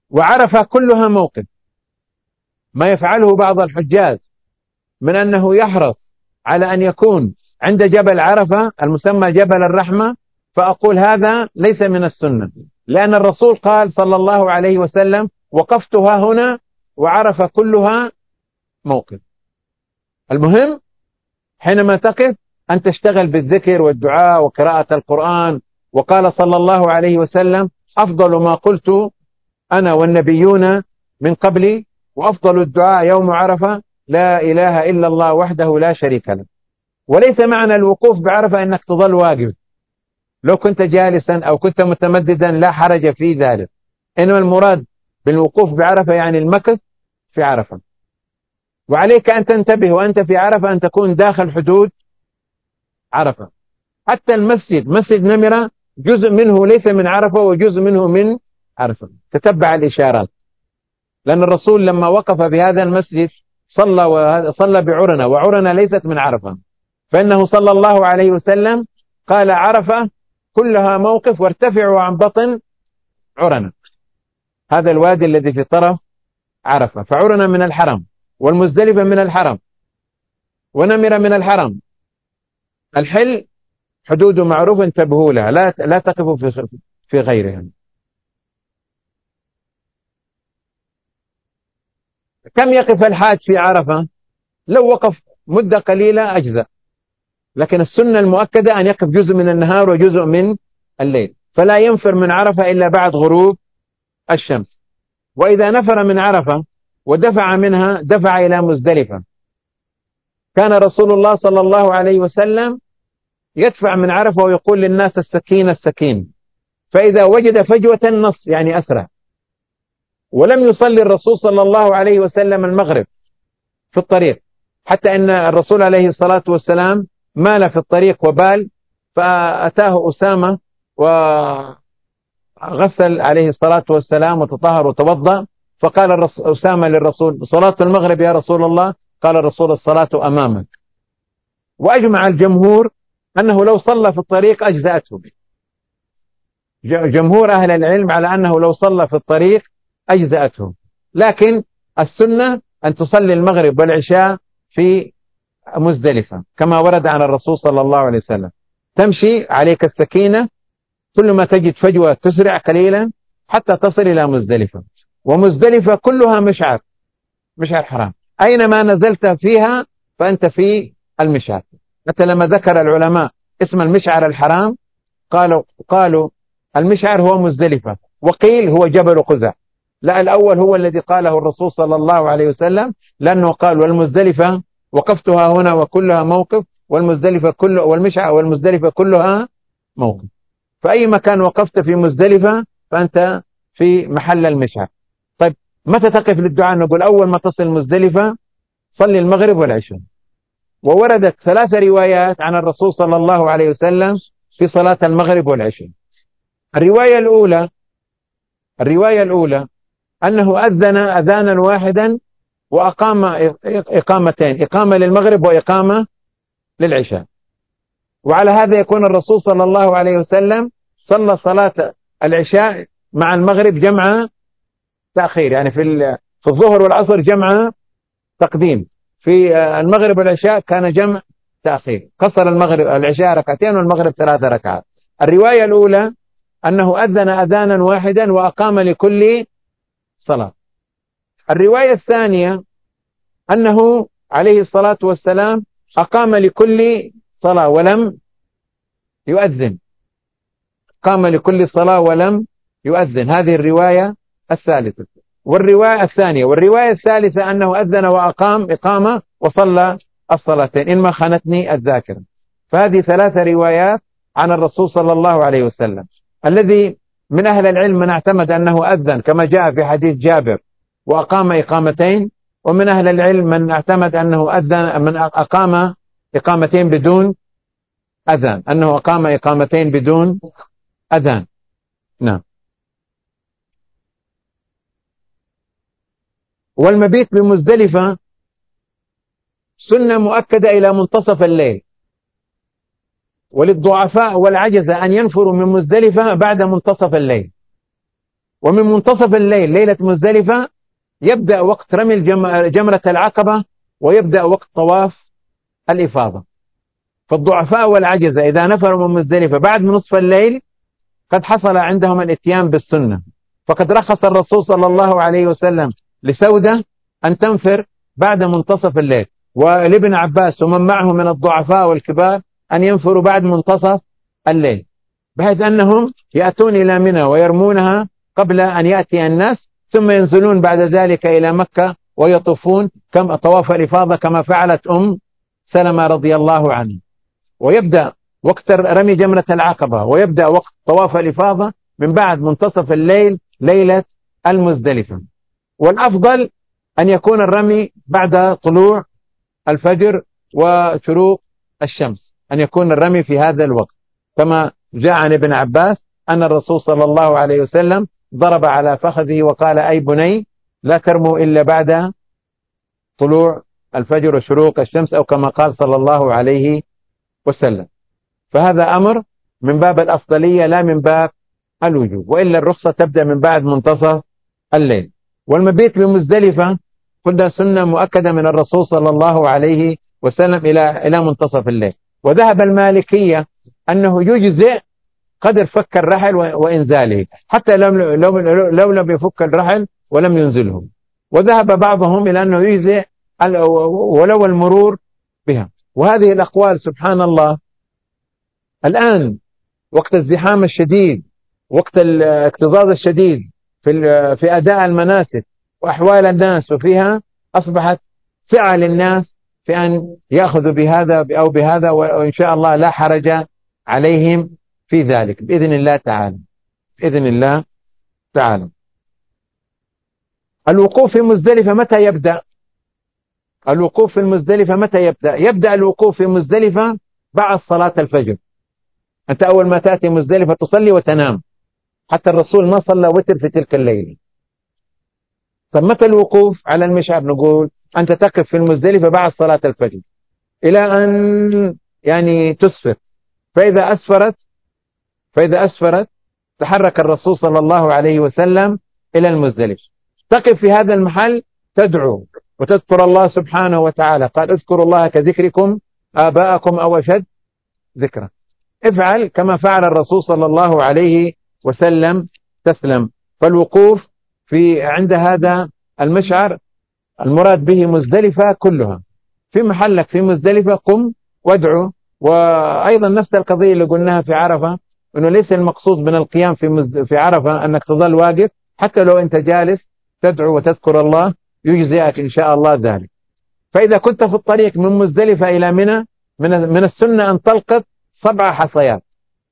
وعرفة كلها موقف. ما يفعله بعض الحجاج من أنه يحرص على أن يكون عند جبل عرفة المسمى جبل الرحمة، فأقول هذا ليس من السنة، لأن الرسول قال صلى الله عليه وسلم: وقفتها هنا وعرفة كلها موقف. المهم حينما تقف أن تشتغل بالذكر والدعاء وقراءة القرآن. وقال صلى الله عليه وسلم: أفضل ما قلت أنا والنبيون من قبلي وأفضل الدعاء يوم عرفة لا إله إلا الله وحده لا شريك له. وليس معنى الوقوف بعرفة أنك تظل واقف، لو كنت جالسا أو كنت متمددا لا حرج في ذلك، إنما المراد بالوقوف بعرفة يعني المكث في عرفة. وعليك أن تنتبه وأنت في عرفة أن تكون داخل حدود عرفة. حتى المسجد مسجد نمرة جزء منه ليس من عرفة وجزء منه من عرفة، تتبع الإشارات. لأن الرسول لما وقف بهذا المسجد صلى وصلى بعرنة، وعرنة ليست من عرفة، فإنه صلى الله عليه وسلم قال: عرفة كلها موقف وارتفعوا عن بطن عرنة، هذا الوادي الذي في طرف عرفة. فعرنة من الحرم، والمزدلفة من الحرم، ونمرة من الحرم. الحل حدود معروف انتبهوا لها، لا لا تقفوا في في غيرها. كم يقف الحاج في عرفة؟ لو وقف مدة قليلة أجزاء، لكن السنة المؤكدة أن يقف جزء من النهار وجزء من الليل، فلا ينفر من عرفة إلا بعد غروب الشمس. وإذا نفر من عرفة ودفع منها دفع إلى مزدلفة. كان رسول الله صلى الله عليه وسلم يدفع من عرفة ويقول للناس: السكينة السكينة. فإذا وجد فجوة نص يعني أسرع. ولم يصلي الرسول صلى الله عليه وسلم المغرب في الطريق، حتى أن الرسول عليه الصلاة والسلام مال في الطريق وبال، فأتاه أسامة وغسل عليه الصلاة والسلام وتطهر وتوضأ، فقال أسامة للرسول: صلاة المغرب يا رسول الله؟ قال الرسول: الصلاة أمامك. وأجمع الجمهور أنه لو صلى في الطريق أجزأته، جمهور أهل العلم على أنه لو صلى في الطريق أجزأته. لكن السنة أن تصلي المغرب والعشاء في مزدلفة كما ورد عن الرسول صلى الله عليه وسلم. تمشي عليك السكينة، كل ما تجد فجوة تسرع قليلا حتى تصل إلى مزدلفة. ومزدلفة كلها مشعر، مشعر حرام، أينما نزلت فيها فأنت في المشعر. حتى لما ذكر العلماء اسم المشعر الحرام قالوا قالوا المشعر هو مزدلفة، وقيل هو جبل قزع. لا، الأول هو الذي قاله الرسول صلى الله عليه وسلم، لأنه قال: والمزدلفة وقفتها هنا وكلها موقف، والمزدلفة كل والمشعر والمزدلفة كلها موقف. فأي مكان وقفت في مزدلفة فأنت في محل المشعر. طيب متى تقف للدعاء؟ نقول أول ما تصل مزدلفة صلي المغرب والعشاء. ووردت ثلاث روايات عن الرسول صلى الله عليه وسلم في صلاة المغرب والعشاء. الرواية الأولى الرواية الأولى أنه أذن أذانا واحدا وأقام إقامتين، إقامة للمغرب وإقامة للعشاء. وعلى هذا يكون الرسول صلى الله عليه وسلم صلى صلاة العشاء مع المغرب جمع تأخير، يعني في في الظهر والعصر جمع تقديم، في المغرب والعشاء كان جمع تأخير، قصر المغرب العشاء ركعتين والمغرب ثلاث ركعات. الرواية الأولى أنه أذن أذانا واحدا وأقام لكل صلاة. الرواية الثانية أنه عليه الصلاة والسلام أقام لكل صلاة ولم يؤذن، قام لكل صلاة ولم يؤذن. هذه الرواية الثالثة والرواية الثانية. والرواية الثالثة أنه أذن وأقام إقامة وصلى الصلاتين إنما خانتني الذاكرة. فهذه ثلاثة روايات عن الرسول صلى الله عليه وسلم. الذي من أهل العلم من اعتمد أنه أذن كما جاء في حديث جابر وأقام إقامتين، ومن أهل العلم من اعتمد أنه أذن من أقام إقامتين بدون أذان، أنه أقام إقامتين بدون أذان. نعم. والمبيت بمزدلفة سنة مؤكدة إلى منتصف الليل، وللضعفاء والعجزة أن ينفروا من مزدلفة بعد منتصف الليل. ومن منتصف الليل ليلة مزدلفة يبدأ وقت رمي الجم- جمرة العقبة، ويبدأ وقت طواف الإفاضة. فالضعفاء والعجزة إذا نفروا من مزدلفة بعد نصف الليل قد حصل عندهم الاتيان بالسنة، فقد رخص الرسول صلى الله عليه وسلم لسودة أن تنفر بعد منتصف الليل، ولابن عباس ومن معه من الضعفاء والكبار أن ينفروا بعد منتصف الليل، بحيث أنهم يأتون إلى منى ويرمونها قبل أن يأتي الناس، ثم ينزلون بعد ذلك إلى مكة ويطوفون كما طواف الإفاضة كما فعلت أم سلمة رضي الله عنها. ويبدأ وقت رمي جمرة العقبة ويبدأ وقت طواف الإفاضة من بعد منتصف الليل ليلة المزدلفة. والأفضل أن يكون الرمي بعد طلوع الفجر وشروق الشمس، أن يكون الرمي في هذا الوقت، كما جاء عن ابن عباس أن الرسول صلى الله عليه وسلم ضرب على فخذه وقال: أي بني لا ترموا إلا بعد طلوع الفجر وشروق الشمس، أو كما قال صلى الله عليه وسلم. فهذا أمر من باب الأفضلية لا من باب الوجوب، وإلا الرخصة تبدأ من بعد منتصف الليل. والمبيت بمزدلفة قلنا سنة مؤكدة من الرسول صلى الله عليه وسلم إلى إلى منتصف الليل. وذهب المالكية أنه يجزئ قدر فك الرحل وإنزاله، حتى لو لو لو لم يفك الرحل ولم ينزله. وذهب بعضهم إلى أنه يجزئ ولو المرور بها. وهذه الأقوال سبحان الله الآن وقت الزحام الشديد، وقت الاكتظاظ الشديد في في أداء المناسك وأحوال الناس، وفيها أصبحت سعة للناس في أن يأخذوا بهذا أو بهذا، وإن شاء الله لا حرج عليهم في ذلك بإذن الله تعالى. بإذن الله تعالى. الوقوف في مزدلفة متى يبدأ؟ الوقوف في المزدلفة متى يبدأ؟ يبدأ الوقوف في مزدلفة بعد صلاة الفجر. أنت أول ما تأتي مزدلفة تصلي وتنام، حتى الرسول ما صلى وتر في تلك الليلة. طب متى الوقوف على المشعر؟ نقول أنت تقف في المزدلفة بعد صلاة الفجر إلى أن يعني تسفر، فإذا أسفرت فإذا أسفرت تحرك الرسول صلى الله عليه وسلم إلى المزدلفة، تقف في هذا المحل تدعو وتذكر الله سبحانه وتعالى. قال: اذكروا الله كذكركم آباءكم أو أشد ذكرا. افعل كما فعل الرسول صلى الله عليه وسلم تسلم. فالوقوف في عند هذا المشعر المراد به مزدلفة كلها. في محلك في مزدلفة قم وادعو. وأيضا نفس القضية اللي قلناها في عرفة، أنه ليس المقصود من القيام في مزد... في عرفة أنك تظل واقف، حتى لو أنت جالس تدعو وتذكر الله يجزئك إن شاء الله ذلك. فإذا كنت في الطريق من مزدلفة إلى منى، من من السنة أن تلقط سبع حصيات،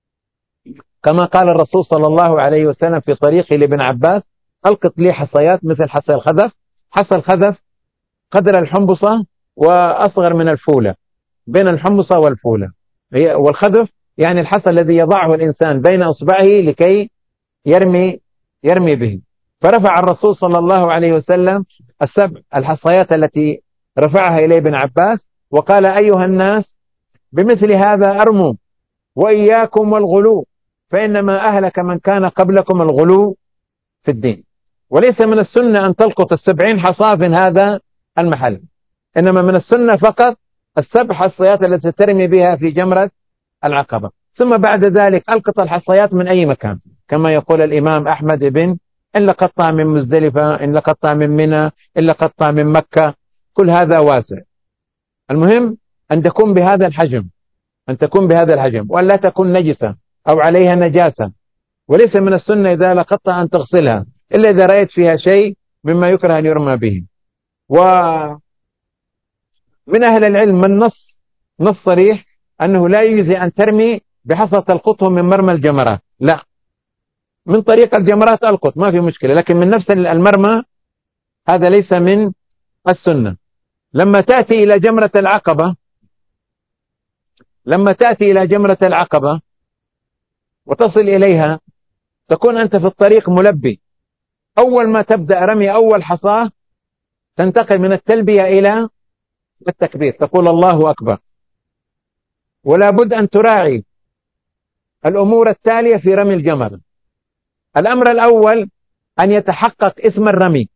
كما قال الرسول صلى الله عليه وسلم في طريقه لابن عباس: ألقط لي حصيات مثل حصى الخذف. حصى الخذف قدر الحنبصة وأصغر من الفولة، بين الحنبصة والفولة. والخذف يعني الحصى الذي يضعه الإنسان بين أصبعه لكي يرمي يرمي به. فرفع الرسول صلى الله عليه وسلم السبع الحصيات التي رفعها إليه ابن عباس، وقال: أيها الناس بمثل هذا أرموا، وإياكم والغلو، فإنما أهلك من كان قبلكم الغلو في الدين. وليس من السنة أن تلقط السبعين حصاة في هذا المحل، إنما من السنة فقط السبع حصيات التي ترمي بها في جمرة العقبة. ثم بعد ذلك ألقط الحصيات من أي مكان، كما يقول الإمام أحمد بن إن لقطها من مزدلفة، إن لقطها من منى، إن لقطها من مكة، كل هذا واسع. المهم أن تكون بهذا الحجم، أن تكون بهذا الحجم، وأن لا تكون نجسة أو عليها نجاسة. وليس من السنة إذا لقطتها أن تغسلها إلا إذا رأيت فيها شيء مما يكره أن يرمى به. ومن أهل العلم من نص نص صريح أنه لا يجزي أن ترمي بحصى تلقطه من مرمى الجمرات، لا، من طريق الجمرات ألقط ما في مشكلة، لكن من نفس المرمى هذا ليس من السنة. لما تأتي إلى جمرة العقبة لما تأتي إلى جمرة العقبة وتصل إليها، تكون أنت في الطريق ملبي. أول ما تبدأ رمي أول حصاة تنتقل من التلبية إلى التكبير، تقول الله أكبر. ولا بد أن تراعي الأمور التالية في رمي الجمرة. الأمر الأول أن يتحقق اسم الرمي،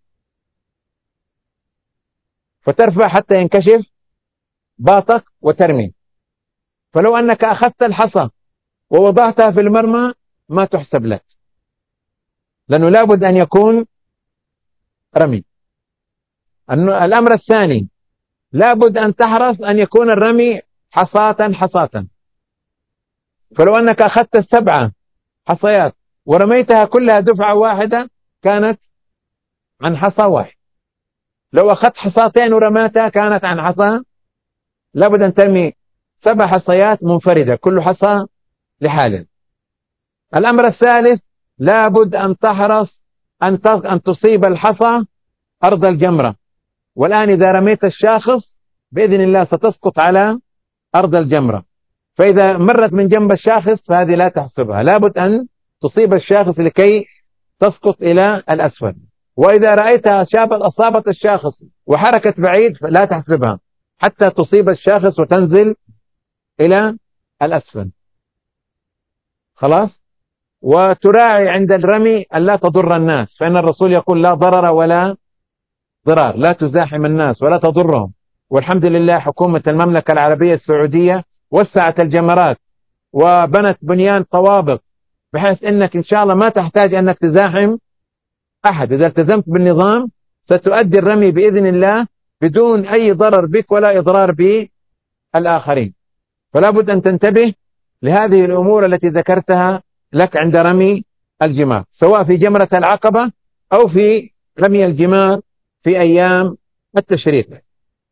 فترفع حتى ينكشف باطك وترمي. فلو أنك أخذت الحصى ووضعتها في المرمى ما تحسب لك، لأنه لابد أن يكون رمي. الأمر الثاني، لابد أن تحرص أن يكون الرمي حصاة حصاة. فلو أنك أخذت السبعة حصيات ورميتها كلها دفعة واحدة كانت عن حصى واحد. لو أخذت حصاتين ورماتها كانت عن حصى. لابد أن ترمي سبع حصيات منفردة، كل حصى لحاله. الأمر الثالث، لابد أن تحرص أن أن تصيب الحصى أرض الجمرة. والآن إذا رميت الشاخص بإذن الله ستسقط على أرض الجمرة، فإذا مرت من جنب الشاخص فهذه لا تحسبها، لابد أن تصيب الشاخص لكي تسقط إلى الأسفل. وإذا رأيتها شابت أصابت الشاخص وحركت بعيد فلا تحسبها حتى تصيب الشاخص وتنزل إلى الأسفل. خلاص. وتراعي عند الرمي أن لا تضر الناس، فإن الرسول يقول لا ضرر ولا ضرار، لا تزاحم الناس ولا تضرهم. والحمد لله حكومة المملكة العربية السعودية وسعت الجمرات وبنت بنيان طوابق بحيث أنك إن شاء الله ما تحتاج أنك تزاحم أحد. إذا التزمت بالنظام ستؤدي الرمي بإذن الله بدون أي ضرر بك ولا إضرار بالآخرين. فلا بد أن تنتبه لهذه الأمور التي ذكرتها لك عند رمي الجمار، سواء في جمرة العقبة أو في رمي الجمار في أيام التشريق.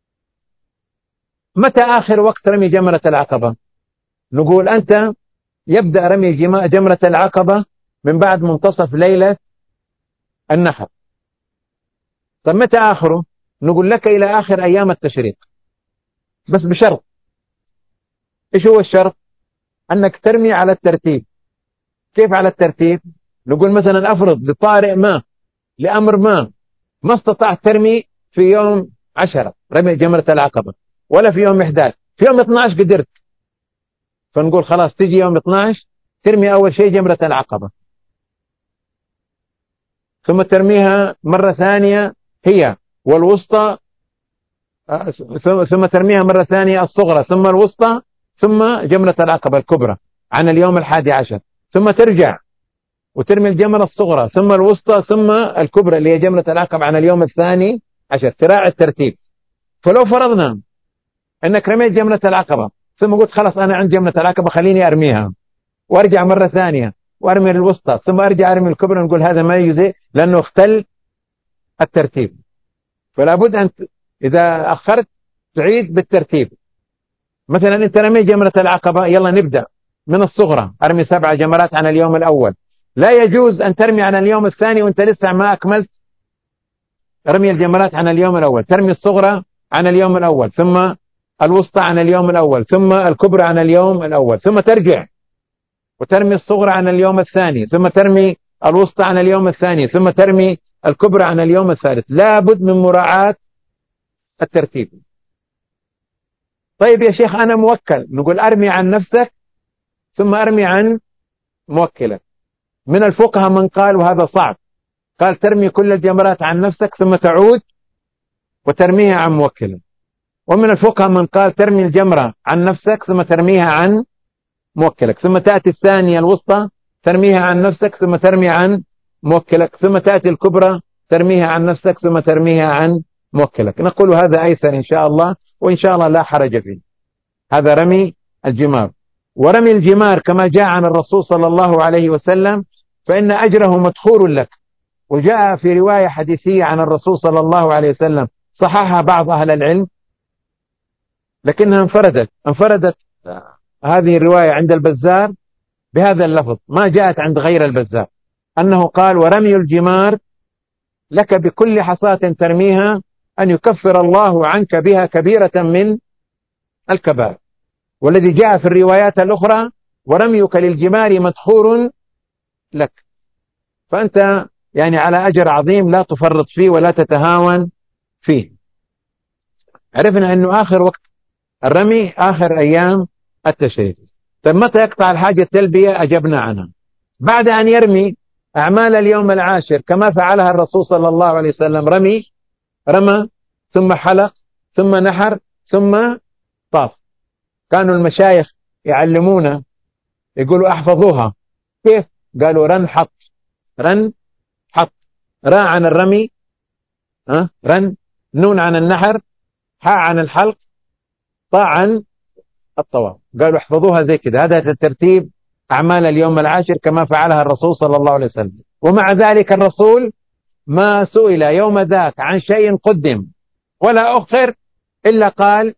متى آخر وقت رمي جمرة العقبة؟ نقول أنت يبدأ رمي جمرة العقبة من بعد منتصف ليلة النحر. طب متى آخره؟ نقول لك إلى آخر أيام التشريق، بس بشرط. إيش هو الشرط؟ أنك ترمي على الترتيب. كيف على الترتيب؟ نقول مثلا أفرض لطارئ ما لأمر ما ما استطعت ترمي في يوم عشرة رمي جمرة العقبة، ولا في يوم إحدى عشر، في يوم اثني عشر قدرت، فنقول خلاص تيجي يوم اثني عشر ترمي أول شيء جمرة العقبة، ثم ترميها مرة ثانية هي والوسطى، ثم ترميها مرة ثانية الصغرى ثم الوسطى ثم جمرة العقبة الكبرى عن اليوم الحادي عشر، ثم ترجع وترمي الجمرة الصغرى ثم الوسطى ثم الكبرى اللي هي جمرة العقبة عن اليوم الثاني عشر. تراعي الترتيب. فلو فرضنا أنك رميت جمرة العقبة ثم قلت خلاص أنا عند جمرة العقبة خليني أرميها وأرجع مرة ثانية وأرمي الوسطى ثم أرجع أرمي الكبرى، نقول هذا ما يجزي لأنه اختل الترتيب. فلا بد أن إذا أخرت تعيد بالترتيب. مثلا أنت رميت جمرة العقبة، يلا نبدأ من الصغرى، أرمي سبع جمرات عن اليوم الأول. لا يجوز أن ترمي عن اليوم الثاني وأنت لسه ما أكملت رمي الجمرات عن اليوم الأول. ترمي الصغرى عن اليوم الأول ثم الوسطى عن اليوم الأول ثم الكبرى عن اليوم الأول، ثم ترجع وترمي الصغرى عن اليوم الثاني ثم ترمي الوسطى عن اليوم الثاني ثم ترمي الكبرى عن اليوم الثالث. لا بد من مراعاة الترتيب. طيب يا شيخ أنا موكل، نقول أرمي عن نفسك ثم أرمي عن موكلك. من الفقهاء من قال وهذا صعب، قال ترمي كل الجمرات عن نفسك ثم تعود وترميها عن موكلك. ومن الفقهاء من قال ترمي الجمرة عن نفسك ثم ترميها عن موكلك، ثم تأتي الثانية الوسطى ترميها عن نفسك ثم ترمي عن موكلك، ثم تأتي الكبرى ترميها عن نفسك ثم ترميها عن موكلك. نقول هذا أيسر إن شاء الله، وإن شاء الله لا حرج فيه. هذا رمي الجمار. ورمي الجمار كما جاء عن الرسول صلى الله عليه وسلم فإن أجره مدخور لك. وجاء في رواية حديثية عن الرسول صلى الله عليه وسلم صححها بعض أهل العلم لكنها انفردت انفردت هذه الرواية عند البزار بهذا اللفظ، ما جاءت عند غير البزار، أنه قال ورمي الجمار لك بكل حصاة ترميها أن يكفر الله عنك بها كبيرة من الكبائر. والذي جاء في الروايات الأخرى ورميك للجمار مدخور لك. فأنت يعني على أجر عظيم لا تفرط فيه ولا تتهاون فيه. عرفنا أنه آخر وقت الرمي آخر أيام التشريق. طيب متى يقطع الحاجة التلبية؟ أجبنا عنها. بعد أن يرمي أعمال اليوم العاشر كما فعلها الرسول صلى الله عليه وسلم، رمي رمى ثم حلق ثم نحر ثم طاف. كانوا المشايخ يعلمونا يقولوا احفظوها. كيف؟ قالوا رن حط، رن حط، راء عن الرمي، أه؟ رن، نون عن النحر، حاء عن الحلق، طاء عن الطواف. قالوا احفظوها زي كده، هذا ترتيب أعمال اليوم العاشر كما فعلها الرسول صلى الله عليه وسلم. ومع ذلك الرسول ما سئل يوم ذاك عن شيء قدم ولا أخر إلا قال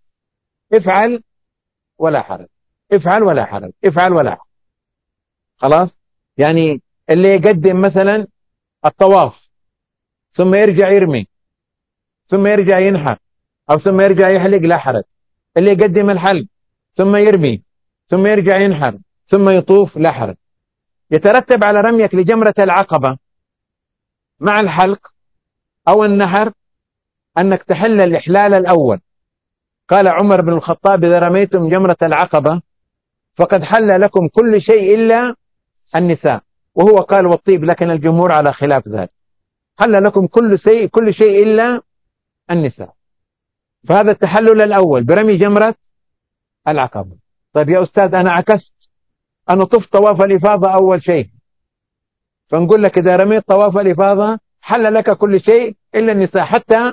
افعل ولا حرج، افعل ولا حرج، افعل ولا حرج. خلاص؟ يعني اللي يقدم مثلا الطواف ثم يرجع يرمي ثم يرجع ينحر أو ثم يرجع يحلق لا حرج. اللي يقدم الحلق ثم يرمي ثم يرجع ينحر ثم يطوف لا حرج. يترتب على رميك لجمرة العقبة مع الحلق أو النحر أنك تحل الإحلال الأول. قال عمر بن الخطاب إذا رميتم جمرة العقبة فقد حل لكم كل شيء إلا النساء، وهو قال والطيب، لكن الجمهور على خلاف ذلك، حل لكم كل شيء كل شيء إلا النساء. فهذا التحلل الأول برمي جمرة العقبة. طيب يا أستاذ أنا عكست، أنا طفت طواف الإفاضة أول شيء، فنقول لك إذا رميت طواف الإفاضة حل لك كل شيء إلا النساء، حتى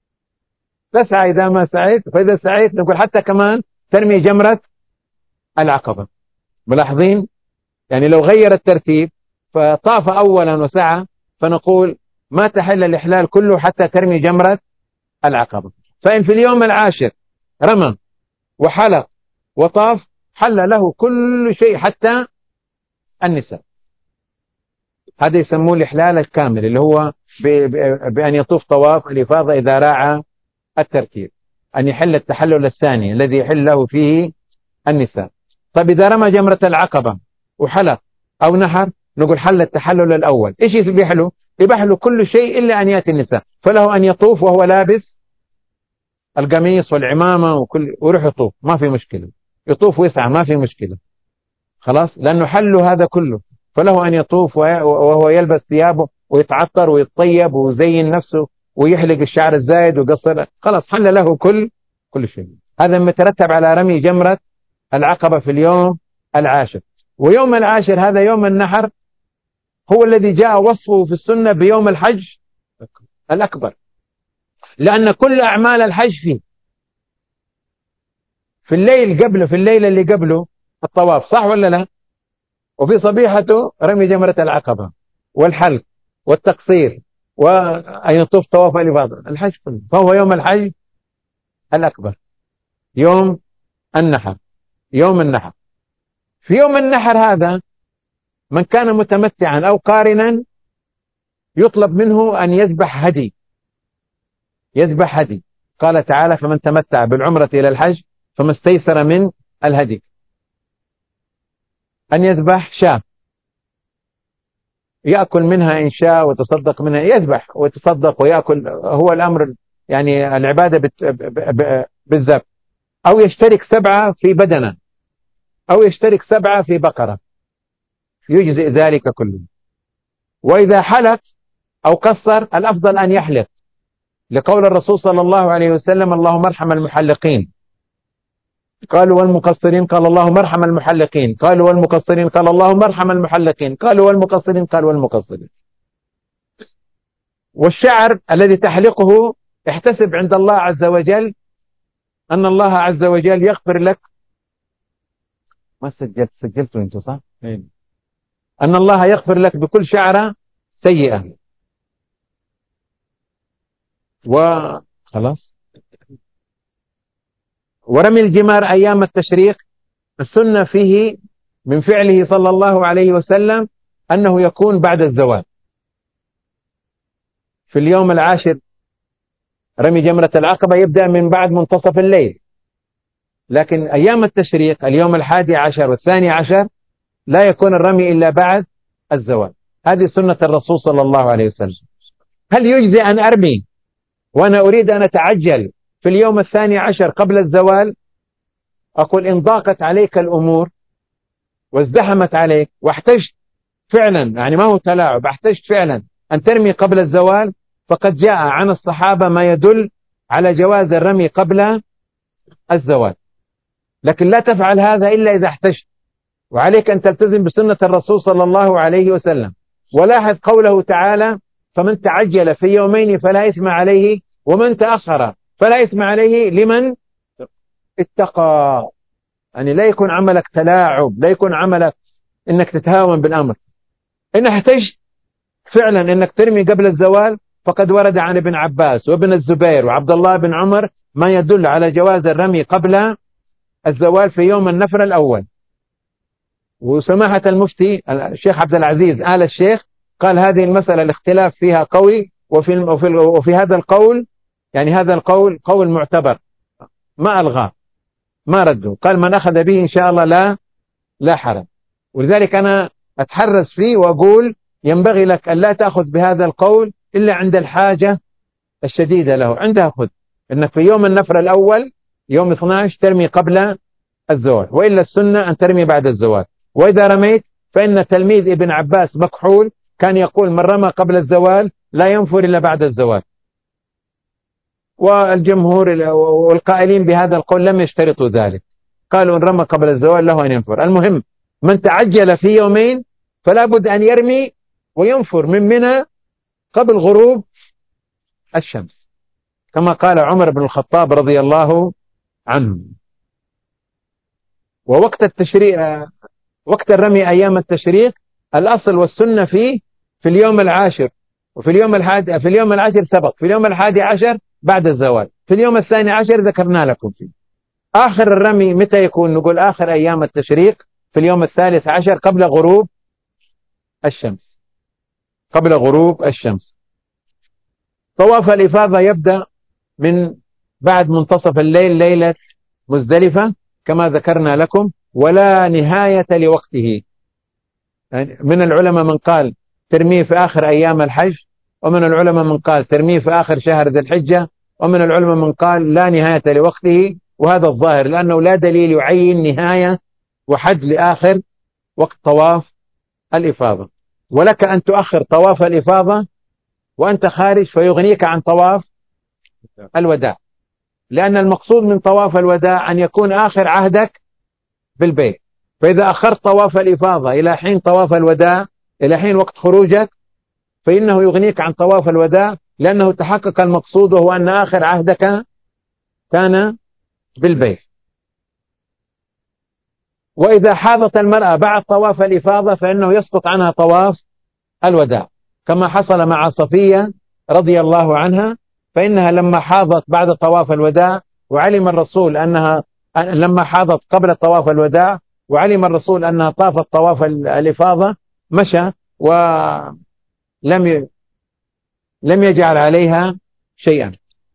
تسعى إذا ما سعيت، فإذا سعيت نقول حتى كمان ترمي جمرة العقبة. ملاحظين؟ يعني لو غير الترتيب فطاف أولا وسعى فنقول ما تحل الإحلال كله حتى ترمي جمرة العقبة. فإن في اليوم العاشر رمى وحلق وطاف حل له كل شيء حتى النساء. هذا يسموه الإحلال الكامل، اللي هو بأن يطوف طواف الإفاضة إذا راعى الترتيب، أن يحل التحلل الثاني الذي يحل له فيه النساء. طيب إذا رمى جمرة العقبة وحلق أو نحر نقول حل التحلل الأول. إيش يبيح له؟ يبيح له كل شيء إلا أن يأتي النساء، فله أن يطوف وهو لابس القميص والعمامة وكل ويروح يطوف، ما في مشكلة، يطوف ويسعى ما في مشكلة. خلاص، لأنه حل هذا كله، فله أن يطوف وهو يلبس ثيابه ويتعطر ويتطيب ويزين نفسه ويحلق الشعر الزايد ويقصر، خلاص حل له كل كل شيء. هذا مترتب على رمي جمرة العقبة في اليوم العاشر. ويوم العاشر هذا يوم النحر، هو الذي جاء وصفه في السنة بيوم الحج الأكبر، لأن كل أعمال الحج فيه. في الليل قبله، في الليلة اللي قبله الطواف، صح ولا لا؟ وفي صبيحته رمي جمرة العقبة والحلق والتقصير وأن يطوف طواف الإفاضة، الحج كله. فهو يوم الحج الأكبر، يوم النحر، يوم النحر. في يوم النحر هذا من كان متمتعا أو قارنا يطلب منه أن يذبح هدي، يذبح هدي. قال تعالى فمن تمتع بالعمرة إلى الحج فما استيسر من الهدي، أن يذبح شاة يأكل منها إن شاء وتصدق منها، يذبح ويتصدق ويأكل، هو الأمر يعني العبادة بالذبح. أو يشترك سبعة في بدنة، أو يشترك سبعة في بقرة، يجزئ ذلك كله. وإذا حلق أو قصر الأفضل أن يحلق، لقول الرسول صلى الله عليه وسلم اللهم ارحم المحلقين، قالوا والمقصرين، قال اللهم ارحم المحلقين، قالوا والمقصرين، قال اللهم ارحم المحلقين، قالوا والمقصرين، قال والمقصرين. والشعر الذي تحلقه احتسب عند الله عز وجل أن الله عز وجل يغفر لك، ما سجلت سجلتوا انتوا صح؟ أن الله يغفر لك بكل شعرة سيئة. وخلاص. ورمي الجمار أيام التشريق السنة فيه من فعله صلى الله عليه وسلم أنه يكون بعد الزوال. في اليوم العاشر رمي جمرة العقبة يبدأ من بعد منتصف الليل، لكن أيام التشريق اليوم الحادي عشر والثاني عشر لا يكون الرمي إلا بعد الزوال. هذه سنة الرسول صلى الله عليه وسلم. هل يجزي أن أرمي وأنا أريد أن أتعجل في اليوم الثاني عشر قبل الزوال؟ أقول إن ضاقت عليك الأمور وازدحمت عليك واحتجت فعلا، يعني ما هو تلاعب، احتجت فعلا أن ترمي قبل الزوال، فقد جاء عن الصحابة ما يدل على جواز الرمي قبل الزوال، لكن لا تفعل هذا إلا إذا احتجت، وعليك أن تلتزم بسنة الرسول صلى الله عليه وسلم. ولاحظ قوله تعالى: فمن تعجل في يومين فلا إثم عليه ومن تأخر فلا إثم عليه لمن اتقى. يعني لا يكون عملك تلاعب، لا يكون عملك إنك تتهاون بالأمر. إن احتجت فعلا إنك ترمي قبل الزوال، فقد ورد عن ابن عباس وابن الزبير وعبد الله بن عمر ما يدل على جواز الرمي قبل الزوال في يوم النفر الأول. وسماحة المفتي الشيخ عبد العزيز آل الشيخ قال هذه المسألة الاختلاف فيها قوي، وفي, وفي, وفي هذا القول، يعني هذا القول قول معتبر، ما ألغاه ما رده، قال من أخذ به إن شاء الله لا لا حرج. ولذلك أنا أتحرز فيه وأقول ينبغي لك أن لا تأخذ بهذا القول إلا عند الحاجة الشديدة له، عندها خذ إنك في يوم النفر الأول يوم اثني عشر ترمي قبل الزوال، وإلا السنة أن ترمي بعد الزوال. وإذا رميت فإن تلميذ ابن عباس مكحول كان يقول من رمى قبل الزوال لا ينفر إلا بعد الزوال، والجمهور والقائلين بهذا القول لم يشترطوا ذلك، قالوا إن رمى قبل الزوال له أن ينفر. المهم من تعجل في يومين فلا بد أن يرمي وينفر من منى قبل غروب الشمس، كما قال عمر بن الخطاب رضي الله عنه. ووقت التشريق، وقت الرمي أيام التشريق الأصل والسنة فيه في اليوم العاشر، وفي اليوم الحادي في اليوم العاشر سبق، في اليوم الحادي عشر بعد الزوال، في اليوم الثاني عشر ذكرنا لكم فيه. آخر الرمي متى يكون؟ نقول آخر أيام التشريق في اليوم الثالث عشر قبل غروب الشمس، قبل غروب الشمس. طواف الإفاضة يبدأ من بعد منتصف الليل ليلة مزدلفة كما ذكرنا لكم، ولا نهاية لوقته. من العلماء من قال ترميه في آخر أيام الحج، ومن العلماء من قال ترميه في آخر شهر ذي الحجة، ومن العلماء من قال لا نهاية لوقته، وهذا الظاهر لأنه لا دليل يعين نهاية وحد لآخر وقت طواف الإفاضة. ولك أن تؤخر طواف الإفاضة وأنت خارج فيغنيك عن طواف الوداع، لأن المقصود من طواف الوداع أن يكون آخر عهدك بالبيت. فإذا أخرت طواف الإفاضة إلى حين طواف الوداع، إلى حين وقت خروجك، فإنه يغنيك عن طواف الوداع، لأنه تحقق المقصود وهو أن آخر عهدك كان بالبيت. وإذا حاضت المرأة بعد طواف الإفاضة فإنه يسقط عنها طواف الوداع، كما حصل مع صفية رضي الله عنها، فإنها لما حاضت بعد طواف الوداع وعلم الرسول أنها لما حاضت قبل طواف الوداع وعلم الرسول أنها طافت طواف الإفاضة مشى ولم ي... لم يجعل عليها شيئا.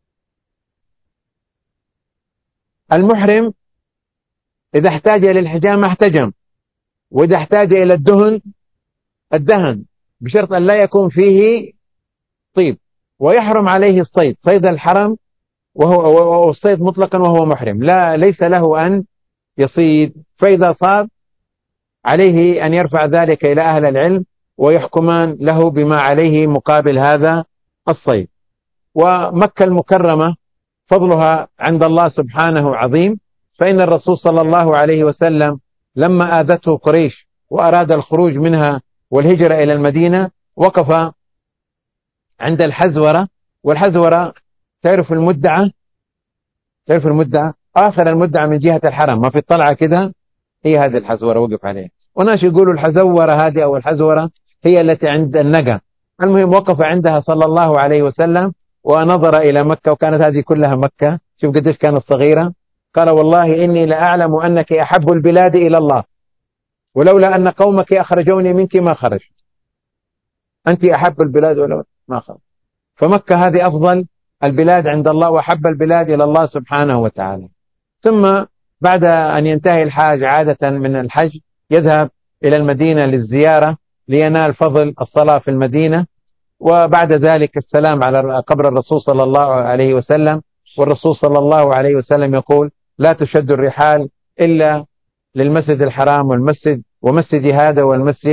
المحرم إذا احتاج إلى الحجامة احتجم، وإذا احتاج إلى الدهن الدهن، بشرط أن لا يكون فيه طيب. ويحرم عليه الصيد، صيد الحرم وهو الصيد مطلقا وهو محرم، لا ليس له أن يصيد، فإذا صاد عليه أن يرفع ذلك إلى أهل العلم ويحكمان له بما عليه مقابل هذا الصيد. ومكة المكرمة فضلها عند الله سبحانه عظيم، فإن الرسول صلى الله عليه وسلم لما آذته قريش وأراد الخروج منها والهجرة إلى المدينة وقف عند الحزورة، والحزورة تعرف المدعة، تعرف المدعة آخر المدعة من جهة الحرم، ما في الطلعة كده، هي هذه الحزورة وقف عليها. وناس يقولوا الحزورة هذه أو الحزورة هي التي عند النقا. المهم وقف عندها صلى الله عليه وسلم ونظر إلى مكة، وكانت هذه كلها مكة، شوف قديش كانت صغيرة. قال والله إني لأعلم أنك أحب البلاد إلى الله، ولولا أن قومك أخرجوني منك ما خرج، أنت أحب البلاد ولو ما خرج. فمكة هذه أفضل البلاد عند الله وأحب البلاد إلى الله سبحانه وتعالى. ثم بعد أن ينتهي الحاج عادة من الحج يذهب إلى المدينة للزيارة لينال فضل الصلاة في المدينة، وبعد ذلك السلام على قبر الرسول صلى الله عليه وسلم. والرسول صلى الله عليه وسلم يقول لا تشد الرحال إلا للمسجد الحرام والمسجد ومسجد هذا والمسجد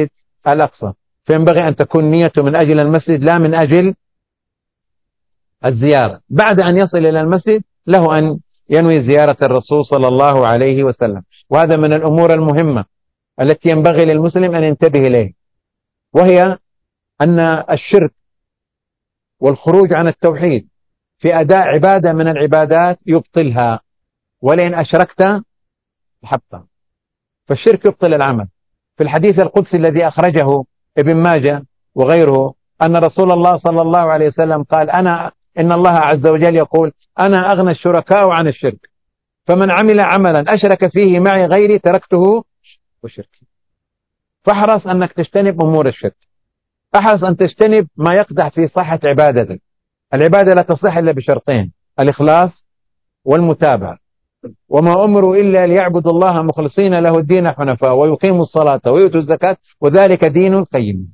الأقصى، فينبغي أن تكون نيته من أجل المسجد لا من أجل الزيارة. بعد أن يصل إلى المسجد له أن ينوي زيارة الرسول صلى الله عليه وسلم. وهذا من الأمور المهمة التي ينبغي للمسلم أن ينتبه إليه، وهي أن الشرك والخروج عن التوحيد في أداء عبادة من العبادات يبطلها، ولئن أشركت حبطا. فالشرك يبطل العمل. في الحديث القدسي الذي أخرجه ابن ماجه وغيره أن رسول الله صلى الله عليه وسلم قال: أنا إن الله عز وجل يقول: أنا أغنى الشركاء عن الشرك، فمن عمل عملا أشرك فيه معي غيري تركته وشركي. فاحرص أنك تجتنب أمور الشرك، احرص أن تجتنب ما يقدح في صحة عبادتك. العبادة لا تصح إلا بشرطين: الإخلاص والمتابعة. وما أمروا إلا ليعبدوا الله مخلصين له الدين حنفاء ويقيموا الصلاة ويؤتوا الزكاة وذلك دين القيم.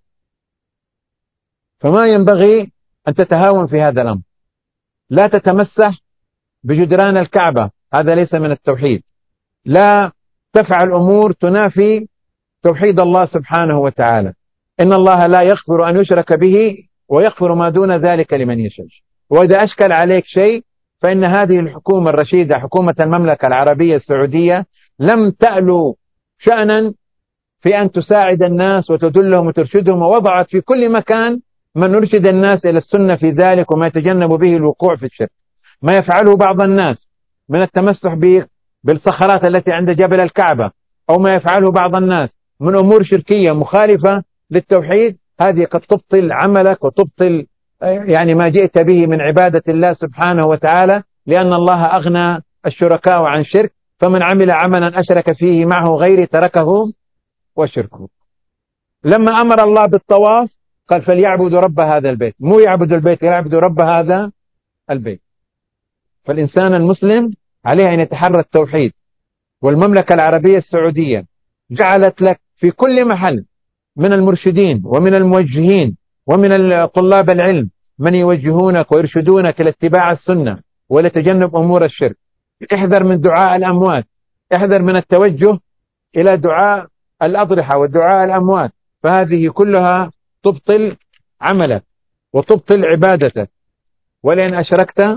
فما ينبغي أن تتهاون في هذا الأمر. لا تتمسح بجدران الكعبة، هذا ليس من التوحيد. لا تفعل أمور تنافي توحيد الله سبحانه وتعالى. إن الله لا يغفر أن يشرك به ويغفر ما دون ذلك لمن يشاء. وإذا أشكل عليك شيء فإن هذه الحكومة الرشيدة، حكومة المملكة العربية السعودية، لم تألو شأنا في أن تساعد الناس وتدلهم وترشدهم، ووضعت في كل مكان من يرشد الناس إلى السنة في ذلك وما يتجنب به الوقوع في الشرك. ما يفعله بعض الناس من التمسح بالصخرات التي عند جبل الكعبة، أو ما يفعله بعض الناس من أمور شركية مخالفة للتوحيد، هذه قد تبطل عملك وتبطل يعني ما جئت به من عبادة الله سبحانه وتعالى، لأن الله أغنى الشركاء عن شرك، فمن عمل عملا أشرك فيه معه غيري تركه وشركه. لما أمر الله بالطواف قال: فليعبدوا رب هذا البيت، مو يعبدوا البيت، يعبدوا رب هذا البيت. فالإنسان المسلم عليه أن يتحرى التوحيد. والمملكة العربية السعودية جعلت لك في كل محل من المرشدين ومن الموجهين ومن طلاب العلم من يوجهونك ويرشدونك إلى اتباع السنة ولتجنب أمور الشرك. احذر من دعاء الأموات، احذر من التوجه إلى دعاء الأضرحة ودعاء الأموات، فهذه كلها تبطل عملك وتبطل عبادتك. ولئن أشركت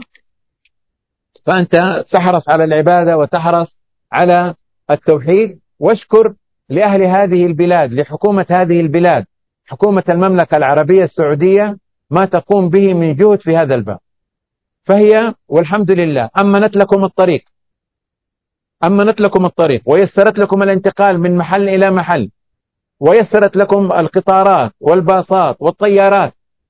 فأنت تحرص على العبادة وتحرص على التوحيد. واشكر لأهل هذه البلاد، لحكومة هذه البلاد، حكومة المملكة العربية السعودية، ما تقوم به من جهد في هذا الباب. فهي والحمد لله أمنت لكم الطريق، أمنت لكم الطريق ويسرت لكم الانتقال من محل إلى محل، ويسرت لكم القطارات والباصات والطيارات،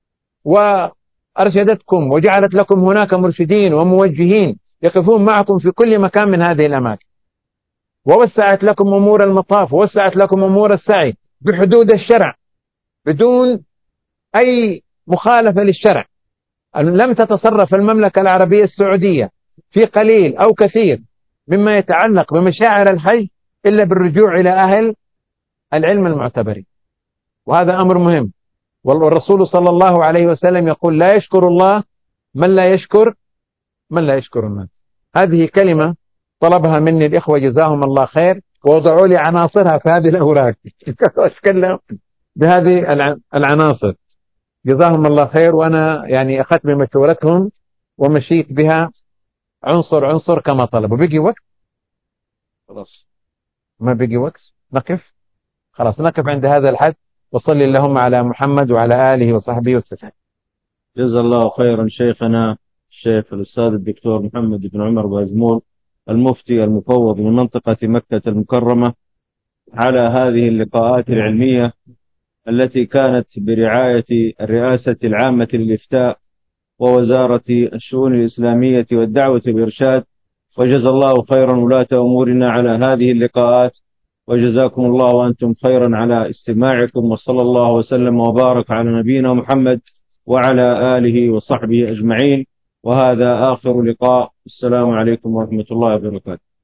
وأرشدتكم وجعلت لكم هناك مرشدين وموجهين يقفون معكم في كل مكان من هذه الأماكن، ووسعت لكم أمور المطاف، ووسعت لكم أمور السعي بحدود الشرع بدون أي مخالفة للشرع. لم تتصرف المملكة العربية السعودية في قليل أو كثير مما يتعلق بمشاعر الحج إلا بالرجوع إلى أهل العلم المعتبرين، وهذا أمر مهم. والرسول صلى الله عليه وسلم يقول: لا يشكر الله من لا يشكر من لا يشكر الناس. هذه كلمة طلبها مني الإخوة جزاهم الله خير، ووضعوا لي عناصرها في هذه الأوراق أتكلم بهذه العناصر جزاهم الله خير. وأنا يعني أخذت بمشورتهم ومشيت بها عنصر عنصر كما طلبوا. بيجي وقت؟ خلاص ما بيجي وقت، نقف خلاص، نقف عند هذا الحد. وصل اللهم على محمد وعلى آله وصحبه وسلم. جزا الله خيرا شيخنا الشيخ الأستاذ الدكتور محمد بن عمر بازمول، المفتي المفوض من منطقة مكة المكرمة، على هذه اللقاءات العلمية التي كانت برعاية الرئاسة العامة للإفتاء ووزارة الشؤون الإسلامية والدعوة والإرشاد. وجزا الله خيرا ولاة أمورنا على هذه اللقاءات، وجزاكم الله وأنتم خيرا على استماعكم، وصلى الله وسلم وبارك على نبينا محمد وعلى آله وصحبه أجمعين. وهذا آخر لقاء. السلام عليكم ورحمة الله وبركاته.